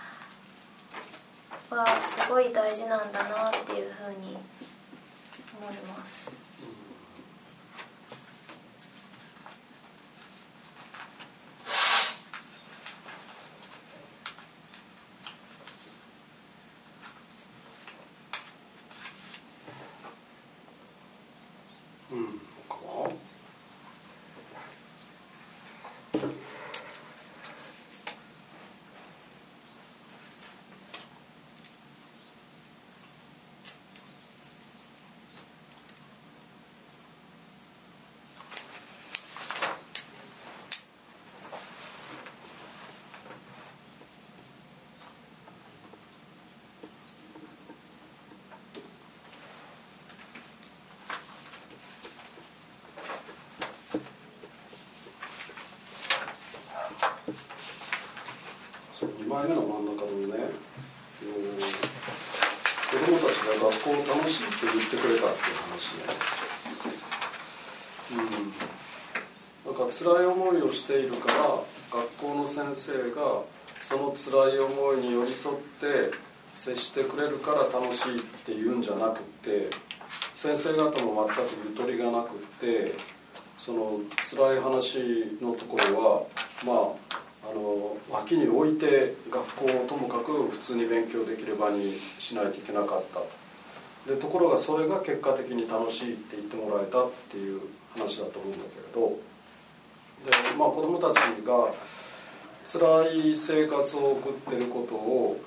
はすごい大事なんだなっていうふうに思います。 うん、かな。にまいめの真ん中のね、子どもたちが学校を楽しいって言ってくれたっていう話ね、うん、なんか辛い思いをしているから学校の先生がその辛い思いに寄り添って接してくれるから楽しいって言うんじゃなくて、先生方も全くゆとりがなくって、その辛い話のところはまああの脇に置いて学校をともかく普通に勉強できる場にしないといけなかったで、ところがそれが結果的に楽しいって言ってもらえたっていう話だと思うんだけれど、で、まあ、子どもたちが辛い生活を送っていることを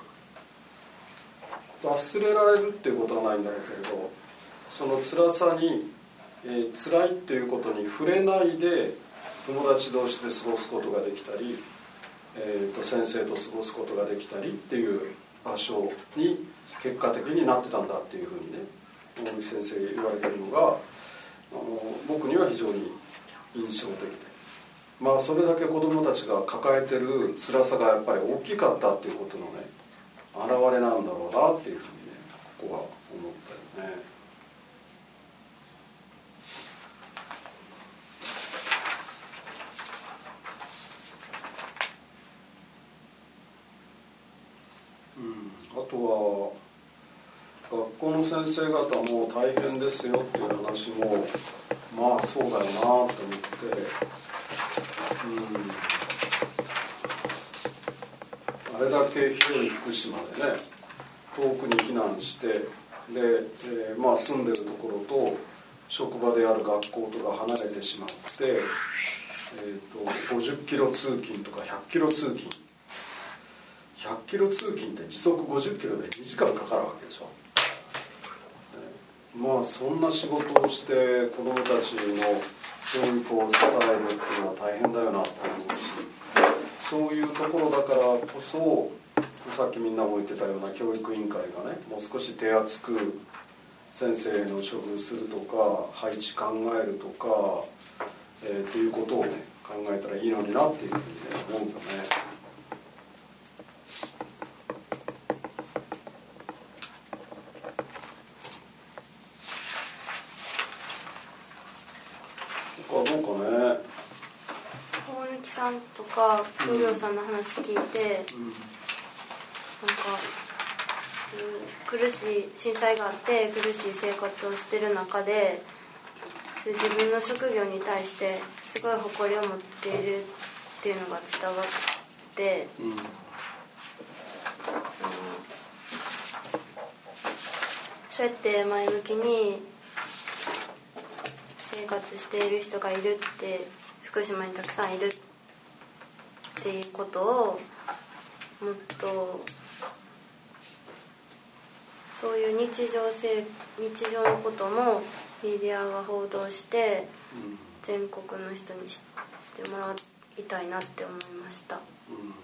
忘れられるっていうことはないんだろうけれど、その辛さにえー、辛いっていうことに触れないで友達同士で過ごすことができたり、えー、と先生と過ごすことができたりっていう場所に結果的になってたんだっていうふうにね大森先生が言われてるのが、あの僕には非常に印象的で、まあそれだけ子どもたちが抱えてる辛さがやっぱり大きかったっていうことのね表れなんだろうなっていうふうにねここは思ったよね。うん、あとは学校の先生方も大変ですよっていう話もまあそうだよなと思って、うん、あれだけ広い福島でね遠くに避難してで、えーまあ、住んでるところと職場である学校とか離れてしまって、えー、とごじゅっキロ通勤とかひゃっキロ通勤ひゃっキロ通勤って時速ごじゅっキロでにじかんかかるわけでしょ。まあそんな仕事をして子どもたちの教育を支えるっていうのは大変だよなと思うし、そういうところだからこそさっきみんなも言ってたような教育委員会がねもう少し手厚く先生の処遇するとか配置考えるとか、えー、っていうことをね考えたらいいのになっていうふうに、ね、思うよね。どうかね。 大貫さんとか東洋さんの話聞いて、うん、なんか、うん、苦しい震災があって苦しい生活をしてる中でそういう自分の職業に対してすごい誇りを持っているっていうのが伝わって、うん、そのそうやって前向きに生活している人がいるって福島にたくさんいるっていうことをもっとそういう日常生日常のこともメディアが報道して全国の人に知ってもらいたいなって思いました。うん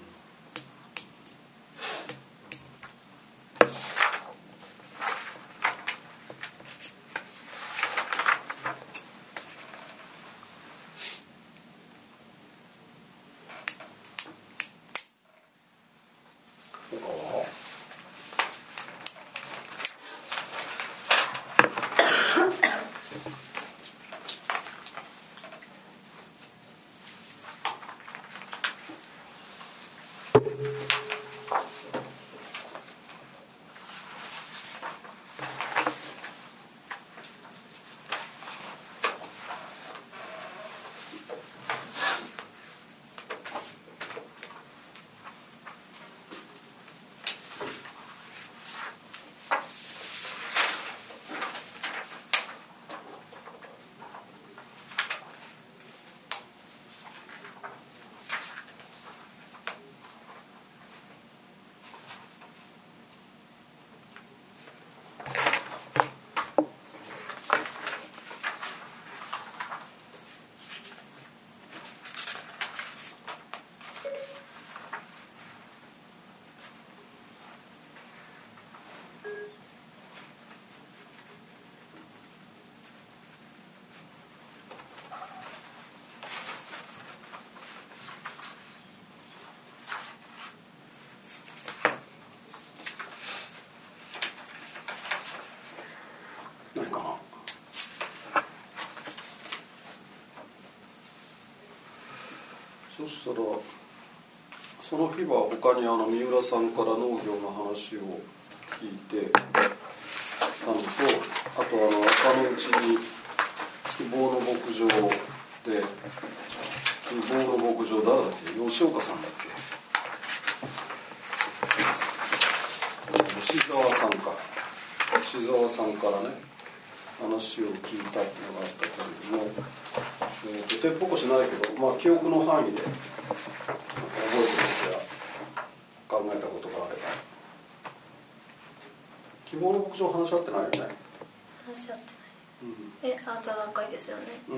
そしたらその日は他にあの三浦さんから農業の話を聞いてたのと、あとあの朝のうちに希望の牧場で希望の牧場誰だっけ吉岡さんだっけ吉沢さんか吉沢さんからね話を聞いたっていうのがあったけれども、えー、と手っぽこしないけど、まあ、記憶の範囲で覚えてることや考えたことがあれば。希望の牧場話し合ってないよね。 話し合ってない。 えアートは赤いですよね。 うん、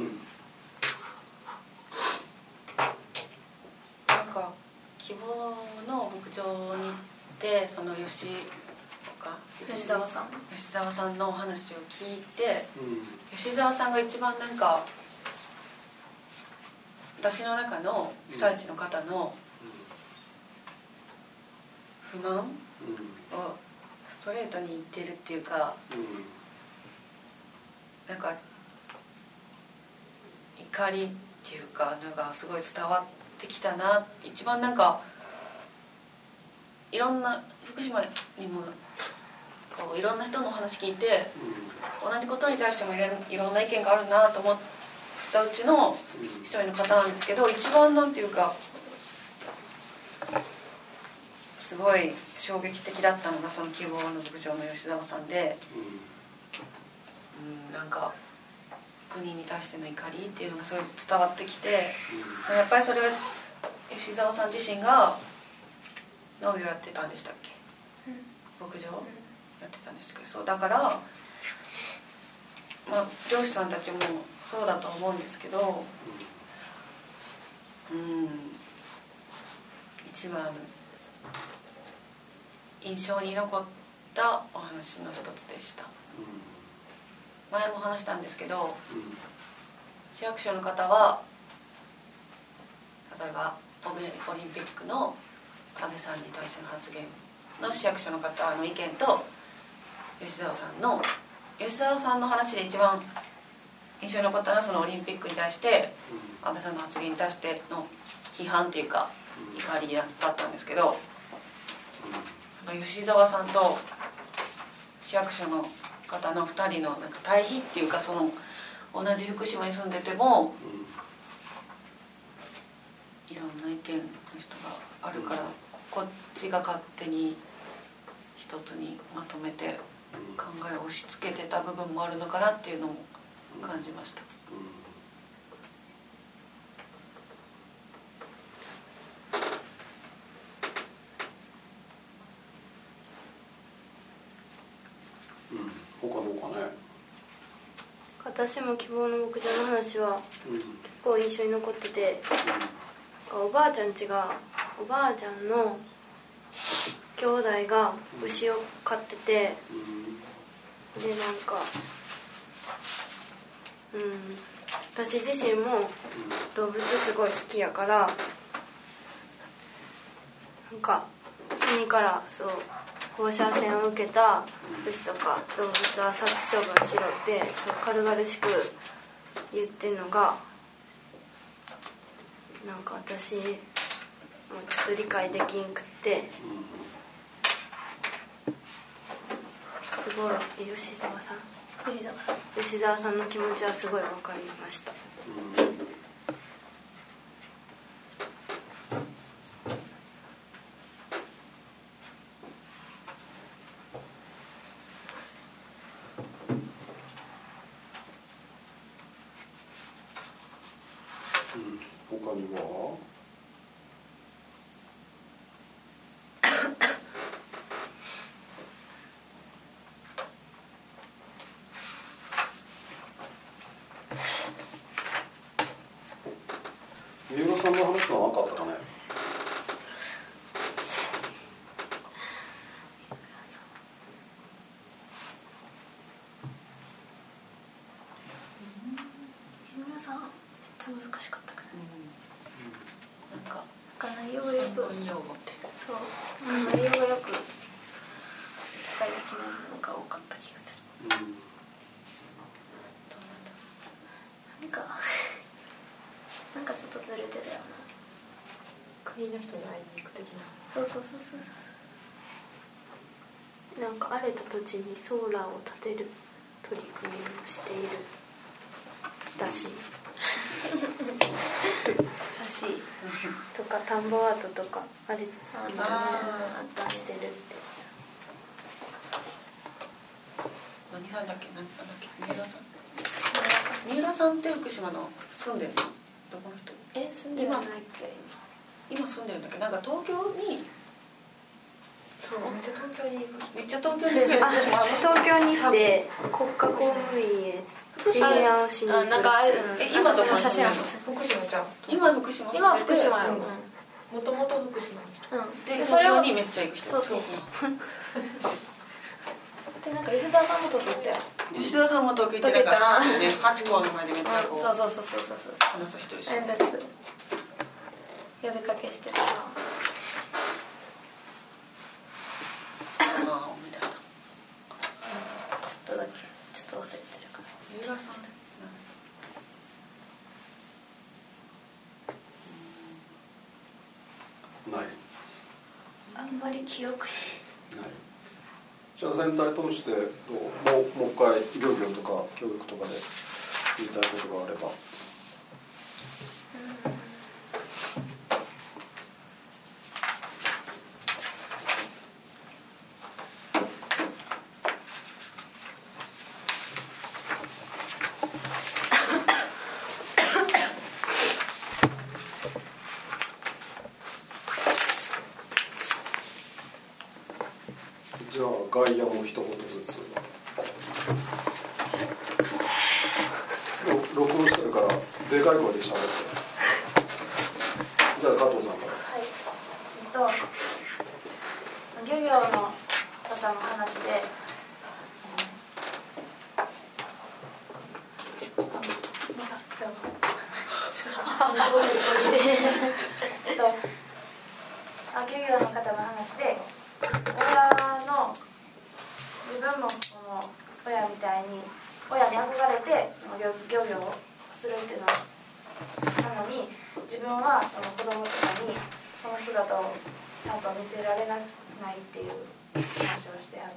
なんか希望の牧場に行ってその吉岡吉澤さん吉澤さんのお話を聞いて、 うん、 吉澤さんが一番なんか私の中の被災地の方の不満をストレートに言ってるっていうか、なんか怒りっていうかのがすごい伝わってきたな。一番なんかいろんな福島にもこういろんな人の話聞いて同じことに対してもいろんな意見があるなと思ったうちの一人の方なんですけど、一番なんていうかすごい衝撃的だったのがその希望の牧場の吉澤さんで、うん、なんか国に対しての怒りっていうのがすごい伝わってきて、やっぱりそれは吉澤さん自身が農業やってたんでしたっけ、牧場やってたんですけど、そうだから、まあ、漁師さんたちもそうだと思うんですけど、うん一番印象に残ったお話の一つでした。前も話したんですけど、市役所の方は例えばオリンピックの安倍さんに対しての発言の市役所の方の意見と吉澤さんの吉澤さんの話で一番印象に残ったのはそのオリンピックに対して安倍さんの発言に対しての批判っていうか怒りだったんですけど、その吉澤さんと市役所の方のふたりのなんか対比っていうか、その同じ福島に住んでてもいろんな意見の人があるから、こっちが勝手に一つにまとめて考えを押し付けてた部分もあるのかなっていうのも感じました。 他どうかね。 私も希望の牧場の話は結構印象に残ってて、おばあちゃん家がおばあちゃんの兄弟が牛を飼ってて、でなんかうん私自身も動物すごい好きやから、なんか国からそう放射線を受けた牛とか動物は殺処分しろってそう軽々しく言ってんのがなんか私もうちょっと理解できんくって、すごい吉澤さん吉澤さん吉澤さんの気持ちはすごい分かりました。 他には三浦さんの話は何かあったかね。 三浦さんめっちゃ難しかったけど、 なんかなんか内容がよく専門用語ってそう、内容がよく具体的なものが多かった気がする。 うん、 どうなんだなんかなんかちょっとずれてたよな。 国の人に会いに行く的な。 そうそうそうそうそう。 なんか荒れた土地にソーラーを建てる取り組みをしているらしいらしいとか田んぼアートとか荒れてあみたいな出してるって。 何さんだっけ何さんだっけ三浦さん三浦さんって福島の住んでるのどこの人？ え住んでるんじゃないっけ今住んでるんだっけ、なんか東京にそうめっちゃ東京に行く人めっちゃ東京に行くあ東京に行って国家公務員へ福島エンヤン市にあなんかあれ、うん、 え今どこ写真ある福島じゃん。 今福島今は福島やろ、 もともと福島うん、 ででそれを東京にめっちゃ行く人。 そうそうでなんか吉沢さんも東京行ったよ。 吉田さんも東京行ってなんかねハチ公の前でめっちゃこうそうそうそうそうそうそう話す人でしょ。 演説呼びかけしてたな。 ああ思い出した。 ちょっとだけちょっと忘れてるかな。 三浦さんだ。 ないあんまり記憶にない。じゃあ全体通してどうもうもう一回漁業とか教育とかで言いたいことがあれば。じゃあ外野も一言ずつ。ろ録音してるからでかい声で喋って。じゃあ加藤さんから。 はい、えっと漁業の方の話で、えっとあ漁業の方の話で、親の自分もこの親みたいに親に憧れてその漁漁業をするっていうのなのに、自分はその子供とかにその姿をちゃんと見せられないっていう話をしてあって、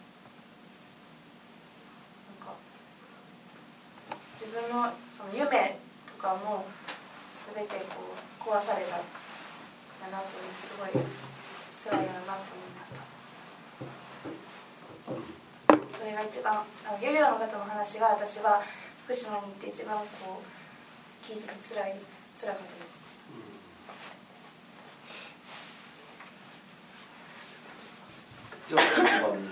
なんか自分のその夢とかも全てこう壊されたんだなという、すごい辛いやろなと思いました。それが一番あの漁業の方の話が私は福島に行って一番こう聞いてて辛い辛かったです。 じゃあ順番に。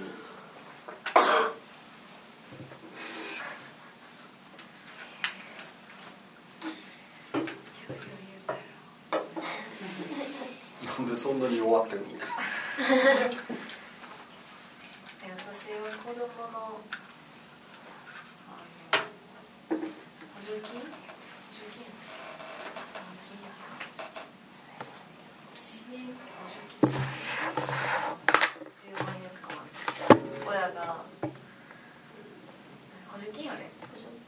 なんでそんなに弱ってるの？ 私は子供のあの補助金補助金支援補助金じゅうまんえんとかも親が補助金あれ補助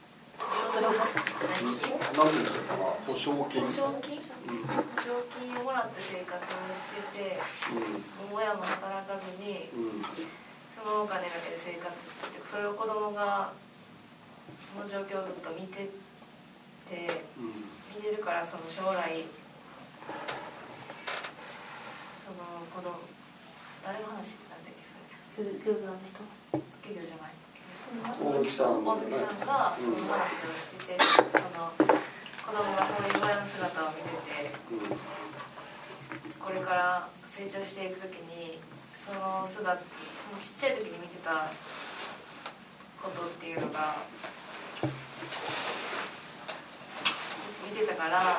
なんていうんだろうかな、保証金。 補助金、うん、補助金をもらって生活をしてて、うん、親も働かずに、うん、そのお金だけで生活してて、それを子供がその状況をずっと見てて、うん、見てるから、その将来その子供誰の話なんだっけそれ？漁業の人？漁業じゃない。 大木さん、 大木さんがその話をしてて、その子供がそういう親の姿を見てて、うん、これから成長していくときにその姿、そのちっちゃい時に見てたことっていうのが見てたから、なんだっ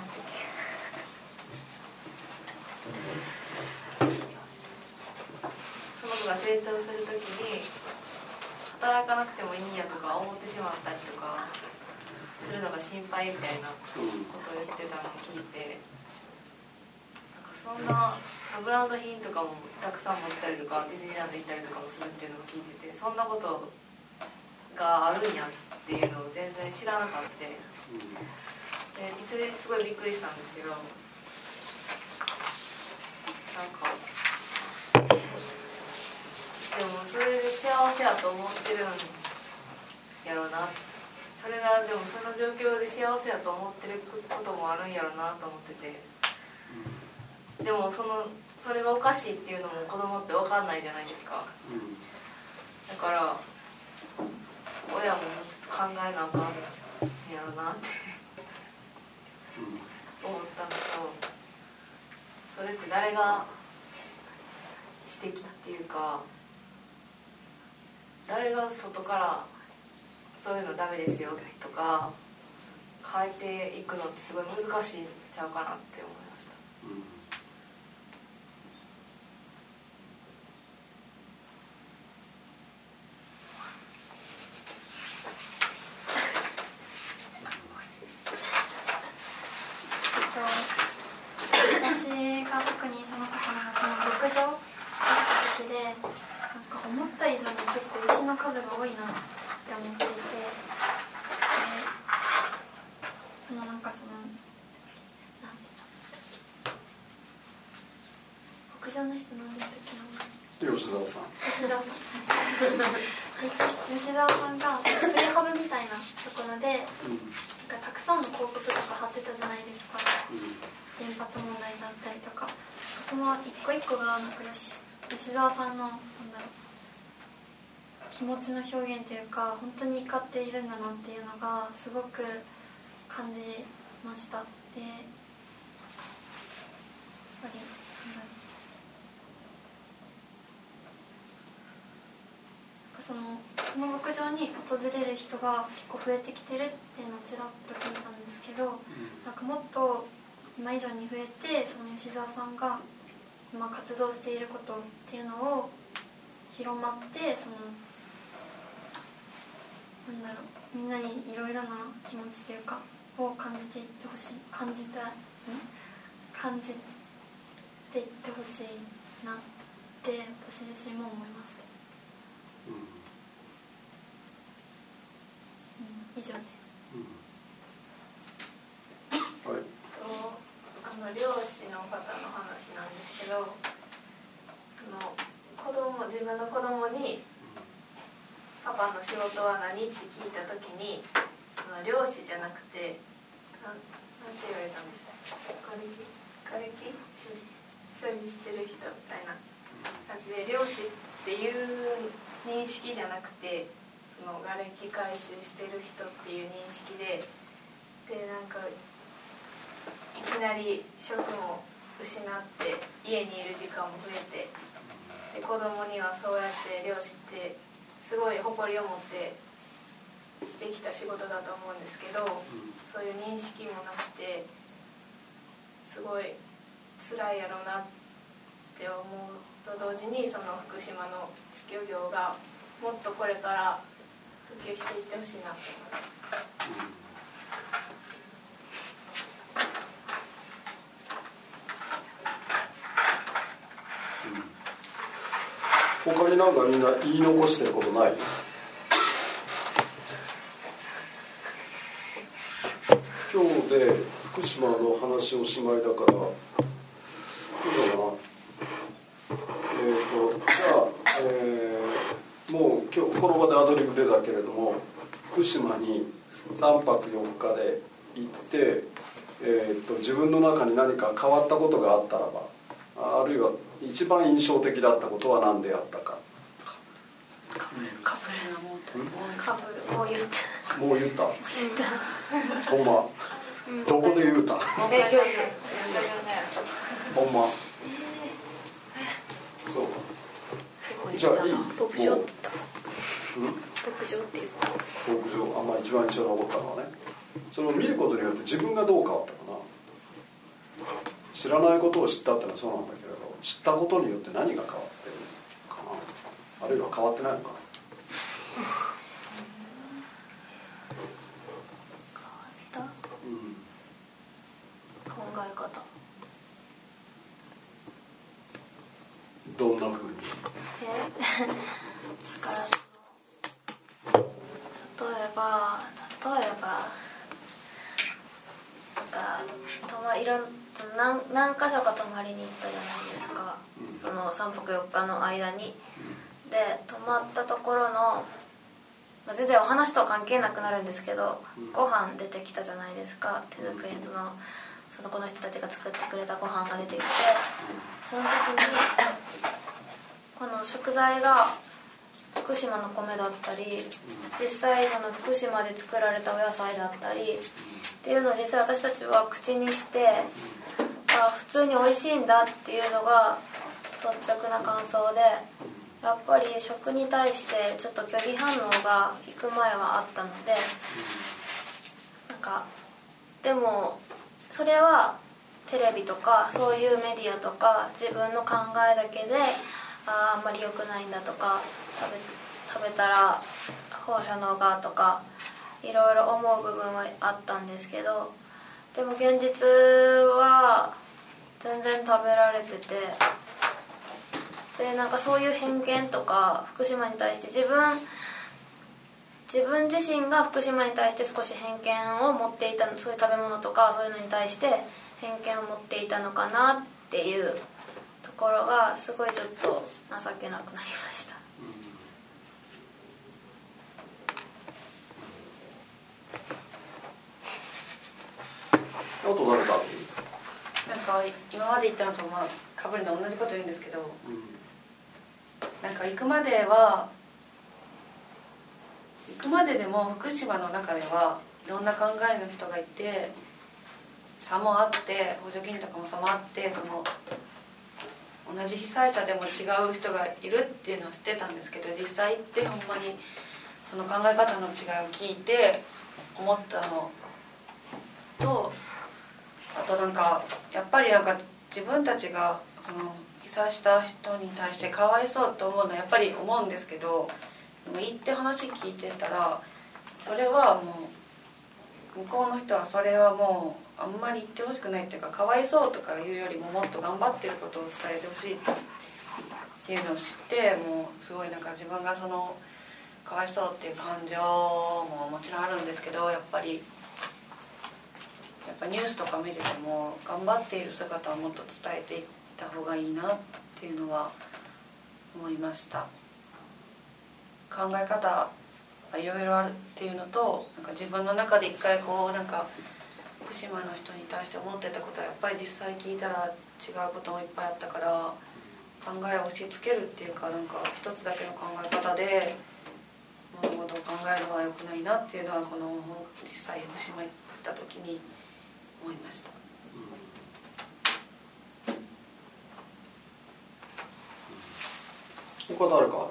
けその子が成長するときに働かなくてもいいんやとか思ってしまったりとかするのが心配みたいなことを言ってたのを聞いて、なんかそんなブランド品とかもたくさん持ったりとかディズニーランド行ったりとかもするっていうのを聞いてて、そんなことがあるんやっていうのを全然知らなかった。でそれすごいびっくりしたんですけど、なんかでもそれで幸せやと思ってるんやろうな、それがでもその状況で幸せやと思ってることもあるんやろうなと思ってて、でもそのそれがおかしいっていうのも子供って分かんないじゃないですか。だから親も考えなあかんやろうなって思ったのと、それって誰が指摘っていうか誰が外からそういうのダメですよとか変えていくのってすごい難しいんちゃうかなって思いました。うん私が特にその時のその牧場だった時でなんか思った以上に結構牛の数が多いなって思っていて、そのなんかそのなんて牧場の人なんでしたっけ、 吉沢さん吉沢さん吉沢さんがそのプレハブみたいなところで、うん、なんかたくさんの広告とか貼ってたじゃないですか、うん、原発問題だったりとか、その一個一個がなんか吉沢さんのなんだろう気持ちの表現というか本当に怒っているんだなっていうのがすごく感じました。でやっぱりなんだろうそのその牧場に訪れる人が結構増えてきてるっていうのをちらっと聞いたんですけど、なんかもっと今以上に増えてその吉沢さんが今活動していることっていうのを広まって、そのなんだろうみんなにいろいろな気持ちというかを感じていってほしい感じた感じていってほしいなって私自身も思いました。以上です、 うんはい、とあの漁師の方の話なんですけど、その子供自分の子供に「パパの仕事は何?」って聞いた時にその漁師じゃなくてなんなんて言われたんでしたっけ、瓦礫瓦礫処理処理してる人みたいな感じで、漁師っていう認識じゃなくてその瓦礫回収してる人っていう認識で、でなんかいきなり職も失って家にいる時間も増えて、で子供にはそうやって漁師ってすごい誇りを持ってしてきた仕事だと思うんですけど、そういう認識もなくてすごい辛いやろうなって思うと同時に、その福島の漁業がもっとこれから普及していってほしいなと思います、 うん、他になんかみんな言い残してることない？今日で福島の話おしまいだから、どうしようかな。えーと、じゃあ、えー、もう今日この場でアドリブ出たけれども、福島にさんぱくよっかで行って、えーと、自分の中に何か変わったことがあったらば、あるいは一番印象的だったことは何であったか。 カブルがもうカブルもう言ったもう言ったほんま、うん、どこで言うたえ今日言うほんま、そう、じゃあいい、 牧場って言った、うん、牧場って言った、 牧場、あんま一番印象に残ったのはね、その見ることによって自分がどう変わったかな。知らないことを知ったってのはそうなんだけれど、知ったことによって何が変わってるかな、あるいは変わってないのかな。 変わった、うん、考え方どんな風に？ えだからその例えば例えばなんか泊まいろん何何箇所か泊まりに行ったじゃないですか、うん、そのさんぱくよっかの間に、うん、で泊まったところの全然お話とは関係なくなるんですけど、うん、ご飯出てきたじゃないですか、手作りのそのそのこの人たちが作ってくれたご飯が出てきて、その時にこの食材が福島の米だったり、実際その福島で作られたお野菜だったりっていうのを実際私たちは口にして、あ、普通に美味しいんだっていうのが率直な感想で、 やっぱり食に対してちょっと拒否反応が行く前はあったので、なんかでもそれはテレビとかそういうメディアとか自分の考えだけであーあんまり良くないんだとか、食べ、食べたら放射能がとかいろいろ思う部分はあったんですけど、でも現実は全然食べられてて、でなんかそういう偏見とか福島に対して自分自分自身が福島に対して少し偏見を持っていた、そういう食べ物とかそういうのに対して偏見を持っていたのかなっていうところがすごいちょっと情けなくなりました。 あと誰かある？ なんか今まで言ったのとまあかぶるの同じこと言うんですけど、 うん、 なんか行くまでは行くまででも福島の中ではいろんな考えの人がいて、差もあって補助金とかも差もあって、その同じ被災者でも違う人がいるっていうのは知ってたんですけど、実際行ってほんまにその考え方の違いを聞いて思ったのと、あとなんかやっぱりなんか自分たちがその被災した人に対してかわいそうと思うのはやっぱり思うんですけど、でも行って話聞いてたらそれはもう向こうの人はそれはもうあんまり言ってほしくないっていうか、かわいそうとかいうよりももっと頑張ってることを伝えてほしいっていうのを知って、もうすごいなんか自分がそのかわいそうっていう感情ももちろんあるんですけど、やっぱりやっぱニュースとか見てても頑張っている姿をもっと伝えていった方がいいなっていうのは思いました。考え方がいろいろあるっていうのと、なんか自分の中で一回こうなんか福島の人に対して思ってたことはやっぱり実際聞いたら違うこともいっぱいあったから、考えを押し付けるっていうか、なんか一つだけの考え方で物事を考えるのは良くないなっていうのはこの実際福島行った時に思いました。 他誰かある？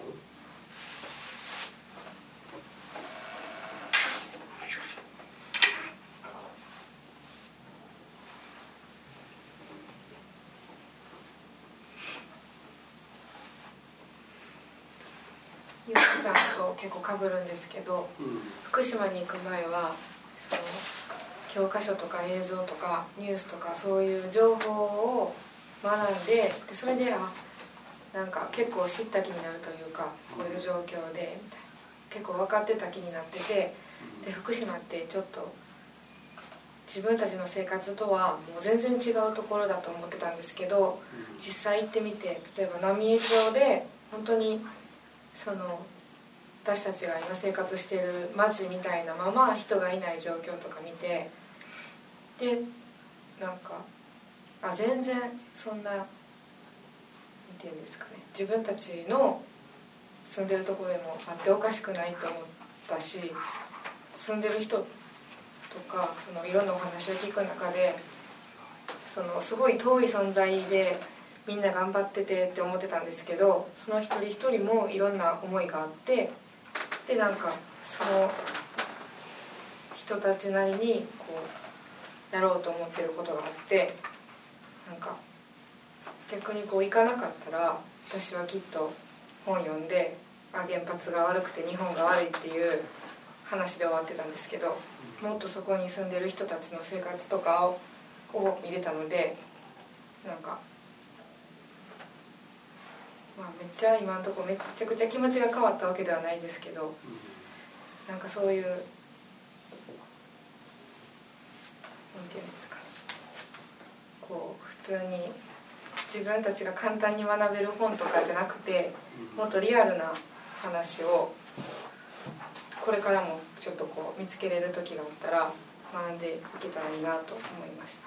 ゆうきさんと結構かぶるんですけど、うん、福島に行く前はその教科書とか映像とかニュースとかそういう情報を学んで、でそれであなんか結構知った気になるというか、こういう状況でみたいな結構分かってた気になってて、で福島ってちょっと自分たちの生活とはもう全然違うところだと思ってたんですけど、実際行ってみて、例えば浪江町で本当にその私たちが今生活している町みたいなまま人がいない状況とか見て、でなんかあ全然そんななんていうんですかね、自分たちの住んでるところでもあっておかしくないと思ったし、住んでる人とかそのいろんなお話を聞く中で、そのすごい遠い存在でみんな頑張っててって思ってたんですけど、その一人一人もいろんな思いがあって、でなんかその人たちなりにこうやろうと思ってることがあって、なんか逆にこう行かなかったら私はきっと本読んで、あ原発が悪くて日本が悪いっていう話で終わってたんですけど、もっとそこに住んでる人たちの生活とかを、を見れたので、なんかまあ、めっちゃ今のところめっちゃくちゃ気持ちが変わったわけではないですけど、なんかそういうなんていうんですか、こう普通に自分たちが簡単に学べる本とかじゃなくて、もっとリアルな話をこれからもちょっとこう見つけれる時があったら学んでいけたらいいなと思いました。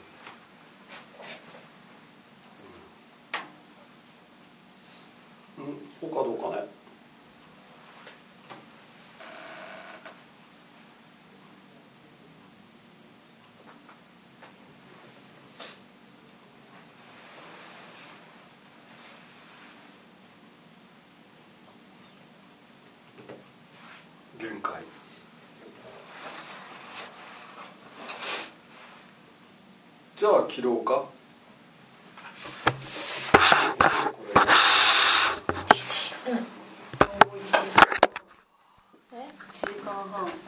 うん、他どうかね。 じゃあ切ろうか。 うん。いちじかんはん。